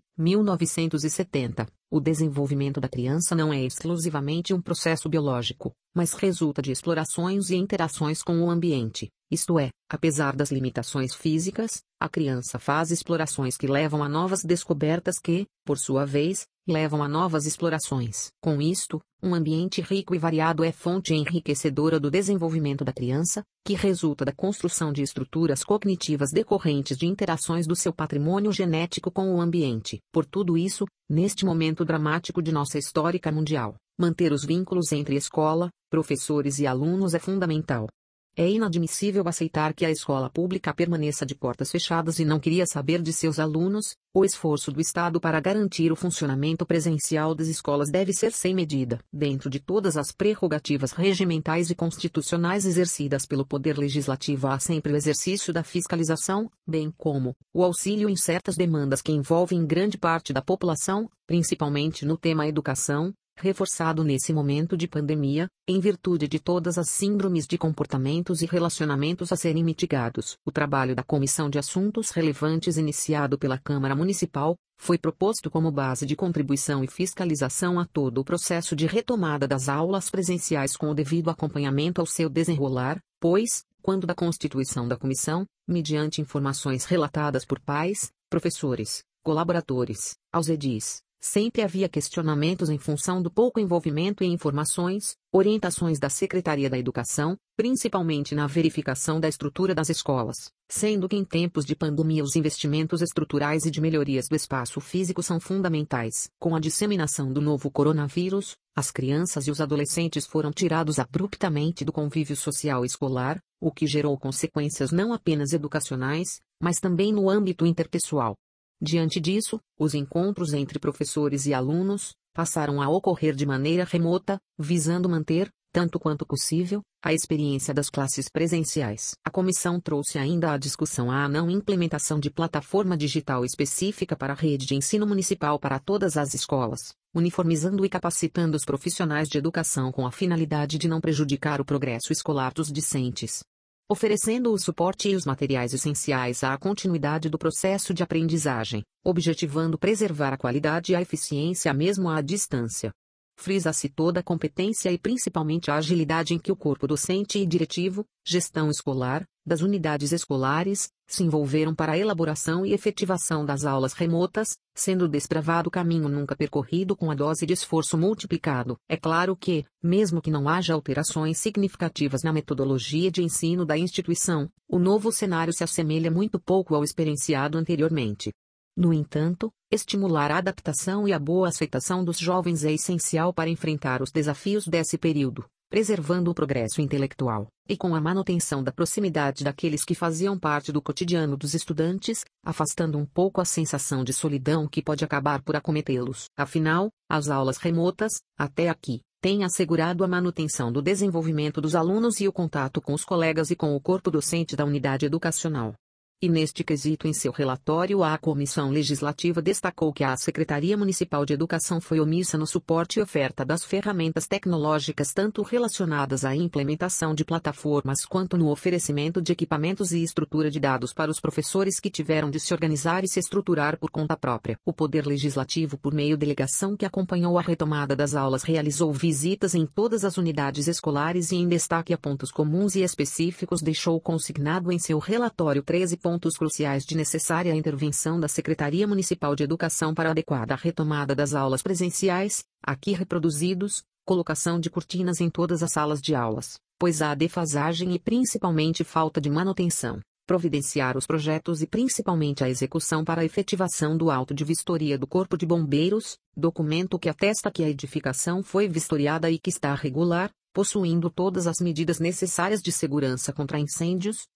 S1: 1970, o desenvolvimento da criança não é exclusivamente um processo biológico, mas resulta de explorações e interações com o ambiente. Isto é, apesar das limitações físicas, a criança faz explorações que levam a novas descobertas que, por sua vez, levam a novas explorações. Com isto, um ambiente rico e variado é fonte enriquecedora do desenvolvimento da criança, que resulta da construção de estruturas cognitivas decorrentes de interações do seu patrimônio genético com o ambiente. Por tudo isso, neste momento dramático de nossa história mundial, manter os vínculos entre escola, professores e alunos é fundamental. É inadmissível aceitar que a escola pública permaneça de portas fechadas e não queria saber de seus alunos. O esforço do Estado para garantir o funcionamento presencial das escolas deve ser sem medida. Dentro de todas as prerrogativas regimentais e constitucionais exercidas pelo Poder Legislativo, há sempre o exercício da fiscalização, bem como o auxílio em certas demandas que envolvem grande parte da população, principalmente no tema educação, reforçado nesse momento de pandemia, em virtude de todas as síndromes de comportamentos e relacionamentos a serem mitigados. O trabalho da Comissão de Assuntos Relevantes iniciado pela Câmara Municipal, foi proposto como base de contribuição e fiscalização a todo o processo de retomada das aulas presenciais com o devido acompanhamento ao seu desenrolar, pois, quando da constituição da comissão, mediante informações relatadas por pais, professores, colaboradores, aos edis, sempre havia questionamentos em função do pouco envolvimento e informações, orientações da Secretaria da Educação, principalmente na verificação da estrutura das escolas, sendo que em tempos de pandemia os investimentos estruturais e de melhorias do espaço físico são fundamentais. Com a disseminação do novo coronavírus, as crianças e os adolescentes foram tirados abruptamente do convívio social escolar, o que gerou consequências não apenas educacionais, mas também no âmbito interpessoal. Diante disso, os encontros entre professores e alunos passaram a ocorrer de maneira remota, visando manter, tanto quanto possível, a experiência das classes presenciais. A comissão trouxe ainda à discussão a não implementação de plataforma digital específica para a rede de ensino municipal para todas as escolas, uniformizando e capacitando os profissionais de educação com a finalidade de não prejudicar o progresso escolar dos discentes, oferecendo o suporte e os materiais essenciais à continuidade do processo de aprendizagem, objetivando preservar a qualidade e a eficiência mesmo à distância. Frisa-se toda a competência e principalmente a agilidade em que o corpo docente e diretivo, gestão escolar, das unidades escolares, se envolveram para a elaboração e efetivação das aulas remotas, sendo desbravado o caminho nunca percorrido com a dose de esforço multiplicado. É claro que, mesmo que não haja alterações significativas na metodologia de ensino da instituição, o novo cenário se assemelha muito pouco ao experienciado anteriormente. No entanto, estimular a adaptação e a boa aceitação dos jovens é essencial para enfrentar os desafios desse período, preservando o progresso intelectual, e com a manutenção da proximidade daqueles que faziam parte do cotidiano dos estudantes, afastando um pouco a sensação de solidão que pode acabar por acometê-los. Afinal, as aulas remotas, até aqui, têm assegurado a manutenção do desenvolvimento dos alunos e o contato com os colegas e com o corpo docente da unidade educacional. E neste quesito em seu relatório a Comissão Legislativa destacou que a Secretaria Municipal de Educação foi omissa no suporte e oferta das ferramentas tecnológicas tanto relacionadas à implementação de plataformas quanto no oferecimento de equipamentos e estrutura de dados para os professores que tiveram de se organizar e se estruturar por conta própria. O Poder Legislativo, por meio da delegação que acompanhou a retomada das aulas, realizou visitas em todas as unidades escolares e em destaque a pontos comuns e específicos deixou consignado em seu relatório 13 pontos cruciais de necessária intervenção da Secretaria Municipal de Educação para a adequada retomada das aulas presenciais, aqui reproduzidos: colocação de cortinas em todas as salas de aulas, pois há defasagem e principalmente falta de manutenção, providenciar os projetos e principalmente a execução para a efetivação do auto de vistoria do Corpo de Bombeiros, documento que atesta que a edificação foi vistoriada e que está regular, possuindo todas as medidas necessárias de segurança contra incêndios,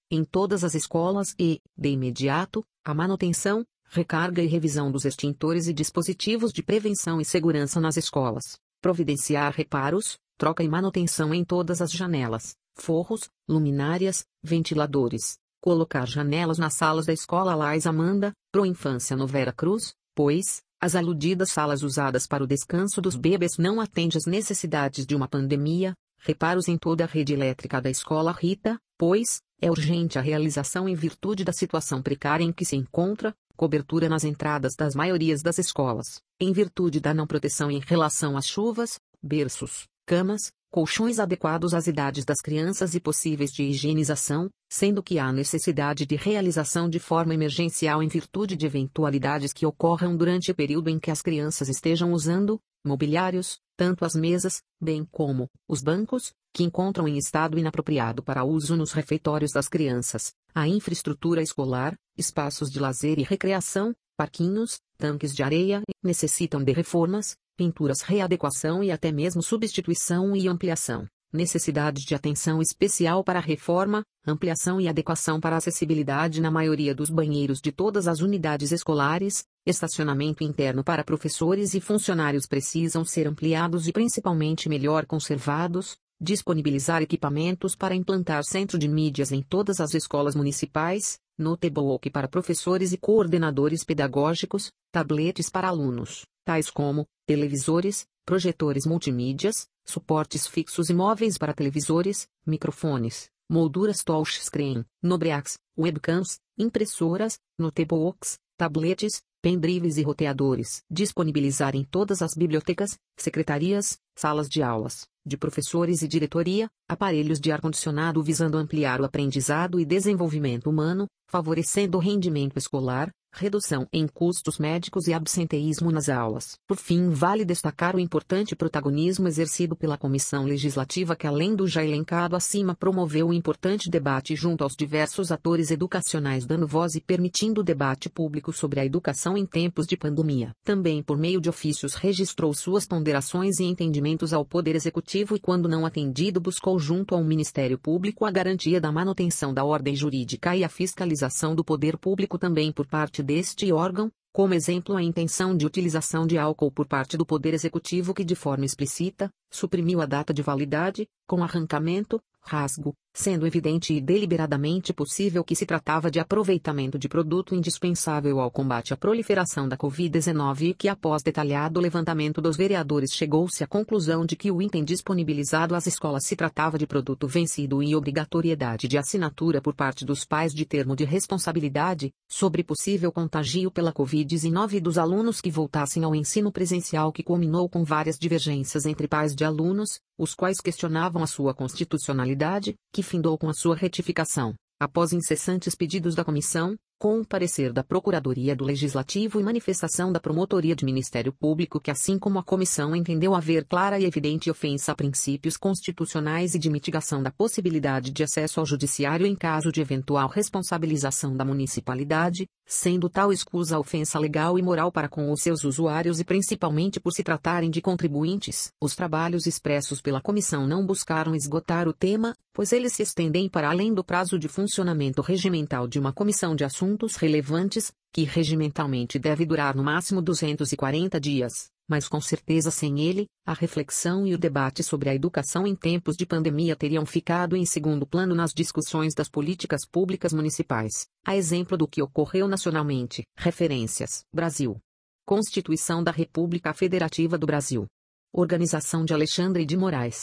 S1: em todas as escolas e, de imediato, a manutenção, recarga e revisão dos extintores e dispositivos de prevenção e segurança nas escolas, providenciar reparos, troca e manutenção em todas as janelas, forros, luminárias, ventiladores, colocar janelas nas salas da escola Lais Amanda, Pro Infância no Vera Cruz, pois, as aludidas salas usadas para o descanso dos bebês não atendem às necessidades de uma pandemia, reparos em toda a rede elétrica da escola Rita, pois, é urgente a realização em virtude da situação precária em que se encontra, cobertura nas entradas das maiorias das escolas, em virtude da não proteção em relação às chuvas, berços, camas, colchões adequados às idades das crianças e possíveis de higienização, sendo que há necessidade de realização de forma emergencial em virtude de eventualidades que ocorram durante o período em que as crianças estejam usando mobiliários, tanto as mesas, bem como os bancos, que encontram em estado inapropriado para uso nos refeitórios das crianças, a infraestrutura escolar, espaços de lazer e recreação, parquinhos, tanques de areia, necessitam de reformas, pinturas, readequação e até mesmo substituição e ampliação. Necessidade de atenção especial para a reforma, ampliação e adequação para a acessibilidade na maioria dos banheiros de todas as unidades escolares, estacionamento interno para professores e funcionários precisam ser ampliados e principalmente melhor conservados, disponibilizar equipamentos para implantar centro de mídias em todas as escolas municipais, notebook para professores e coordenadores pedagógicos, tabletes para alunos, tais como televisores, projetores multimídias, suportes fixos e móveis para televisores, microfones, molduras touchscreen, notebooks, webcams, impressoras, notebooks, tabletes, pendrives e roteadores. Disponibilizar em todas as bibliotecas, secretarias, salas de aulas, de professores e diretoria, aparelhos de ar-condicionado visando ampliar o aprendizado e desenvolvimento humano, favorecendo o rendimento escolar, redução em custos médicos e absenteísmo nas aulas. Por fim, vale destacar o importante protagonismo exercido pela Comissão Legislativa que, além do já elencado acima, promoveu um importante debate junto aos diversos atores educacionais, dando voz e permitindo o debate público sobre a educação em tempos de pandemia. Também, por meio de ofícios, registrou suas ponderações e entendimentos ao Poder Executivo e, quando não atendido, buscou junto ao Ministério Público a garantia da manutenção da ordem jurídica e a fiscalização do poder público também por parte deste órgão, como exemplo a intenção de utilização de álcool por parte do Poder Executivo que de forma explícita, suprimiu a data de validade, com arrancamento, rasgo, sendo evidente e deliberadamente possível que se tratava de aproveitamento de produto indispensável ao combate à proliferação da Covid-19 e que após detalhado levantamento dos vereadores chegou-se à conclusão de que o item disponibilizado às escolas se tratava de produto vencido e obrigatoriedade de assinatura por parte dos pais de termo de responsabilidade, sobre possível contagio pela Covid-19 dos alunos que voltassem ao ensino presencial que culminou com várias divergências entre pais de alunos, os quais questionavam a sua constitucionalidade, que findou com a sua retificação, após incessantes pedidos da comissão, com o parecer da Procuradoria do Legislativo e manifestação da Promotoria de Ministério Público que, assim como a comissão entendeu haver clara e evidente ofensa a princípios constitucionais e de mitigação da possibilidade de acesso ao judiciário em caso de eventual responsabilização da municipalidade, sendo tal escusa a ofensa legal e moral para com os seus usuários e principalmente por se tratarem de contribuintes. Os trabalhos expressos pela comissão não buscaram esgotar o tema, pois eles se estendem para além do prazo de funcionamento regimental de uma comissão de assuntos relevantes, que regimentalmente deve durar no máximo 240 dias, mas com certeza sem ele, a reflexão e o debate sobre a educação em tempos de pandemia teriam ficado em segundo plano nas discussões das políticas públicas municipais, a exemplo do que ocorreu nacionalmente. Referências: Brasil. Constituição da República Federativa do Brasil. Organização de Alexandre de Moraes.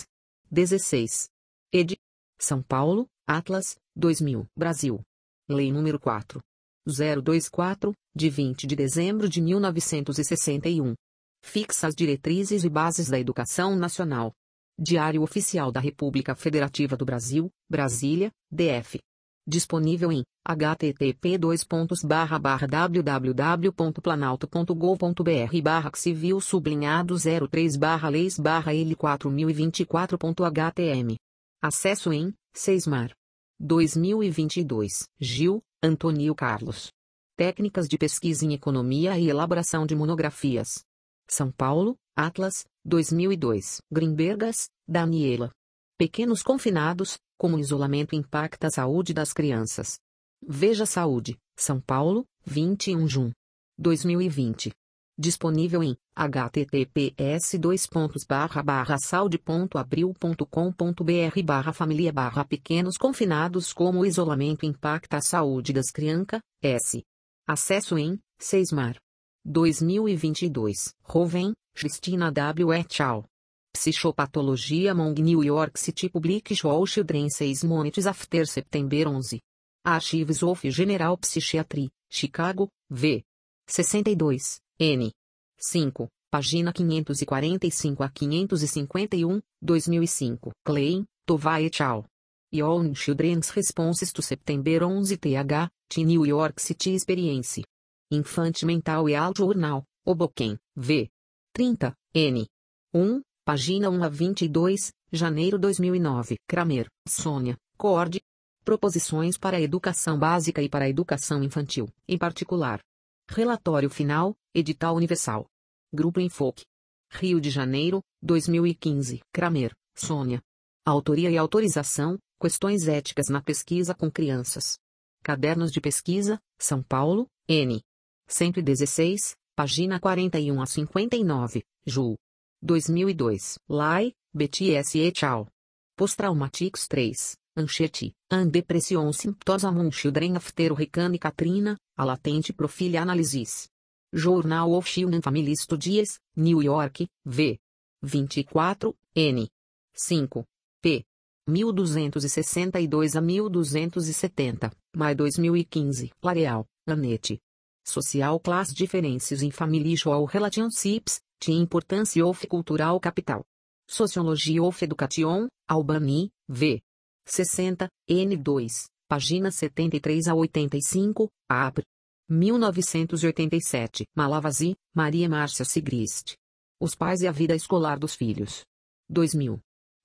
S1: 16. Ed. São Paulo, Atlas, 2000. Brasil. Lei nº 4.024, de 20 de dezembro de 1961. Fixa as diretrizes e bases da educação nacional. Diário Oficial da República Federativa do Brasil, Brasília, DF. Disponível em http://www.planalto.gov.br/civil-3/leis/L4024.htm. Acesso em Seismar. 2022. Gil, Antônio Carlos. Técnicas de pesquisa em economia e elaboração de monografias. São Paulo, Atlas, 2002. Grimbergas, Daniela. Pequenos confinados, Como o isolamento impacta a saúde das crianças. Veja Saúde, São Paulo, 21 junho 2020. Disponível em https://saude.abril.com.br/família/pequenos confinados. Como o isolamento impacta a saúde das crianças. Acesso em Seismar. 2022. Roven, Cristina W. et al. Psicopatologia Among New York City Public School Children 6 Months After September 11. Archives of General Psychiatry, Chicago, v. 62, n. 5, página 545 a 551, 2005. Klein, Tova et al. Young Children's Responses to September 11 th. New York City Experience. Infant Mental Health Journal, Hoboken, v. 30, n. 1, página 1 a 22, janeiro 2009. Kramer, Sônia, Cord. Proposições para a educação básica e para a educação infantil, em particular. Relatório final, Edital Universal. Grupo Enfoque. Rio de Janeiro, 2015. Kramer, Sônia. Autoria e autorização, Questões éticas na pesquisa com crianças. Cadernos de pesquisa, São Paulo, N. 116, página 41 a 59, Ju. 2002. Lai, Betty S. et al. Post-Traumatics 3, Anxiety, and Depression Symptoms Among Children After Hurricane Katrina, a Latente Profile Analysis. Journal of Children Family Studies, New York, v. 24, n. 5, p. 1262 a 1270, maio 2015. L'Oréal, Annette. Social Class Differences in Family Social Relationships, The Importance of Cultural Capital. Sociology of Education, Albany, v. 60, n2, página 73 a 85, Apr. 1987. Malavasi, Maria Márcia Sigrist. Os Pais e a Vida Escolar dos Filhos. 2000.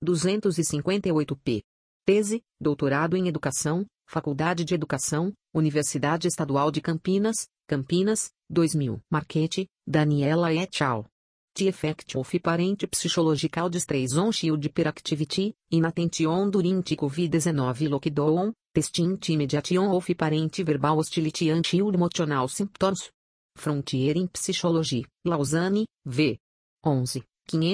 S1: 258 p. Tese, Doutorado em Educação, Faculdade de Educação, Universidade Estadual de Campinas, Campinas, 2000. Marchetti, Daniela et al. The Effect of Parent Psychological Distress on Child Hyperactivity, Inattention during COVID-19 Lockdown, Testing Intimidation of Parent Verbal Hostility and Child Emotional Symptoms. Frontier in Psychology, Lausanne, v. 11,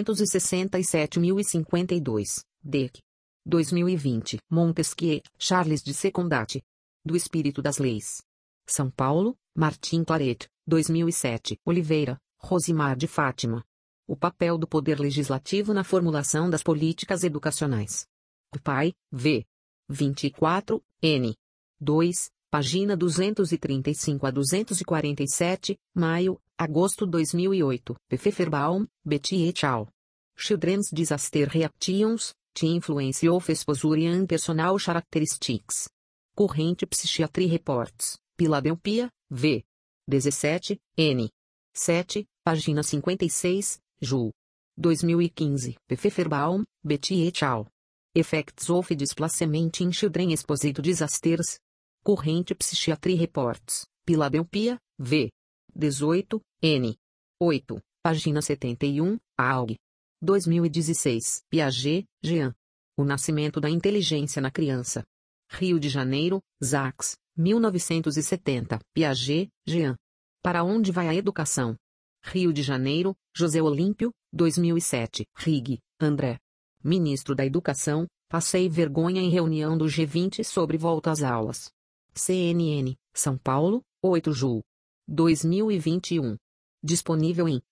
S1: 567.052, Dec. 2020. Montesquieu, Charles de Secondati. Do Espírito das Leis. São Paulo, Martim Claret, 2007. Oliveira, Rosimar de Fátima. O papel do Poder Legislativo na formulação das políticas educacionais. PAI, v. 24, n. 2, página 235 a 247, maio, agosto 2008. Pfefferbaum, Betty et al. Children's Disaster Reactions, The Influence of Exposure and Personal Characteristics. Current Psychiatry Reports, Philadelphia, v. 17, n. 7, página 56, Ju. 2015. Pfefferbaum, Betty et al. Effects of Displacement in Children Exposed to Disasters. Current Psychiatry Reports, Philadelphia, v. 18, n. 8, página 71, AUG. 2016. Piaget, Jean. O Nascimento da Inteligência na Criança. Rio de Janeiro, Sachs, 1970. Piaget, Jean. Para onde vai a educação? Rio de Janeiro, José Olímpio, 2007. Rig, André. Ministro da Educação, passei vergonha em reunião do G20 sobre volta às aulas. CNN, São Paulo, 8 julho 2021. Disponível em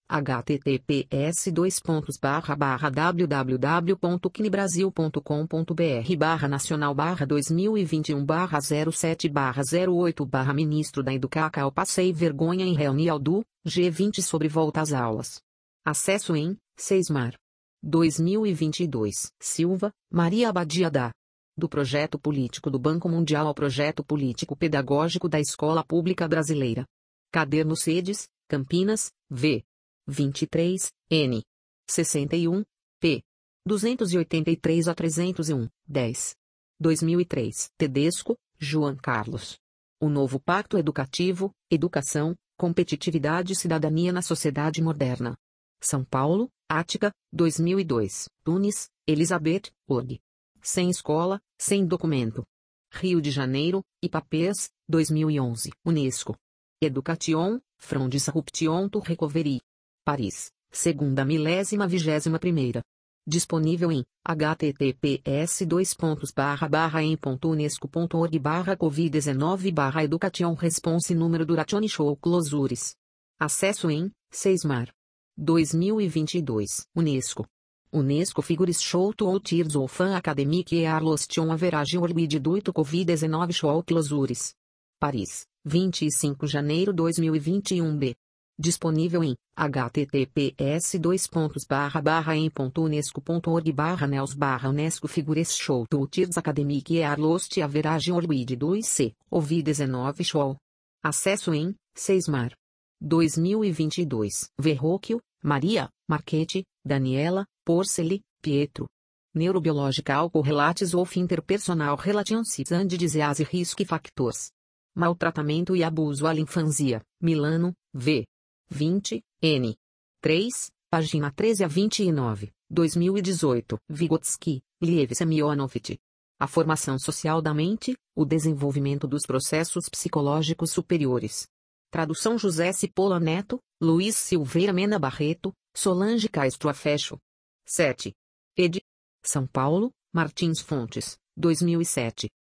S1: https://www.cnibrasil.com.br/nacional/2021/07/08/Ministro da Educação passei vergonha em reunião do G20 sobre volta às aulas. Acesso em Seismar. 2022. Silva, Maria Abadia do Projeto Político do Banco Mundial ao Projeto Político Pedagógico da Escola Pública Brasileira. Caderno Sedes, Campinas, v. 23, n. 61, p. 283 a 301, 10. 2003. Tedesco, João Carlos. O Novo Pacto Educativo, Educação, Competitividade e Cidadania na Sociedade Moderna. São Paulo, Ática, 2002. Tunis, Elizabeth, org. sem escola, sem documento. Rio de Janeiro, Ipapés, 2011. Unesco. Education, from Disruption to Recovery. Paris, segunda milésima 21ª. Disponível em https://em.unesco.org/covid19/education response número duration show clausures. Acesso em 6mar. 2022. Unesco. Unesco Figures Show to All Tears of Fan Academic e Lost on Average Worldwide due to Covid-19 Show Clausures. Paris, 25 de janeiro 2021b. Disponível em https://em.unesco.org/nels/unesco Figures Show to Tears Academic e Lost Average Worldwide 2C, Covid-19 Show. Acesso em 6mar. 2022. Verrocchio, Maria, Marchetti, Daniela, Porceli, Pietro. Neurobiological Correlates of Interpersonal Relations and Disease Risk Factors. Maltratamento e abuso à infância, Milano, V. 20, N. 3, página 13 a 29, 2018. Vygotsky, Liev Semyonovich. A formação social da mente, o desenvolvimento dos processos psicológicos superiores. Tradução José Cipolla Neto, Luiz Silveira Mena Barreto, Solange Castro Afecho. 7. Ed. São Paulo, Martins Fontes, 2007.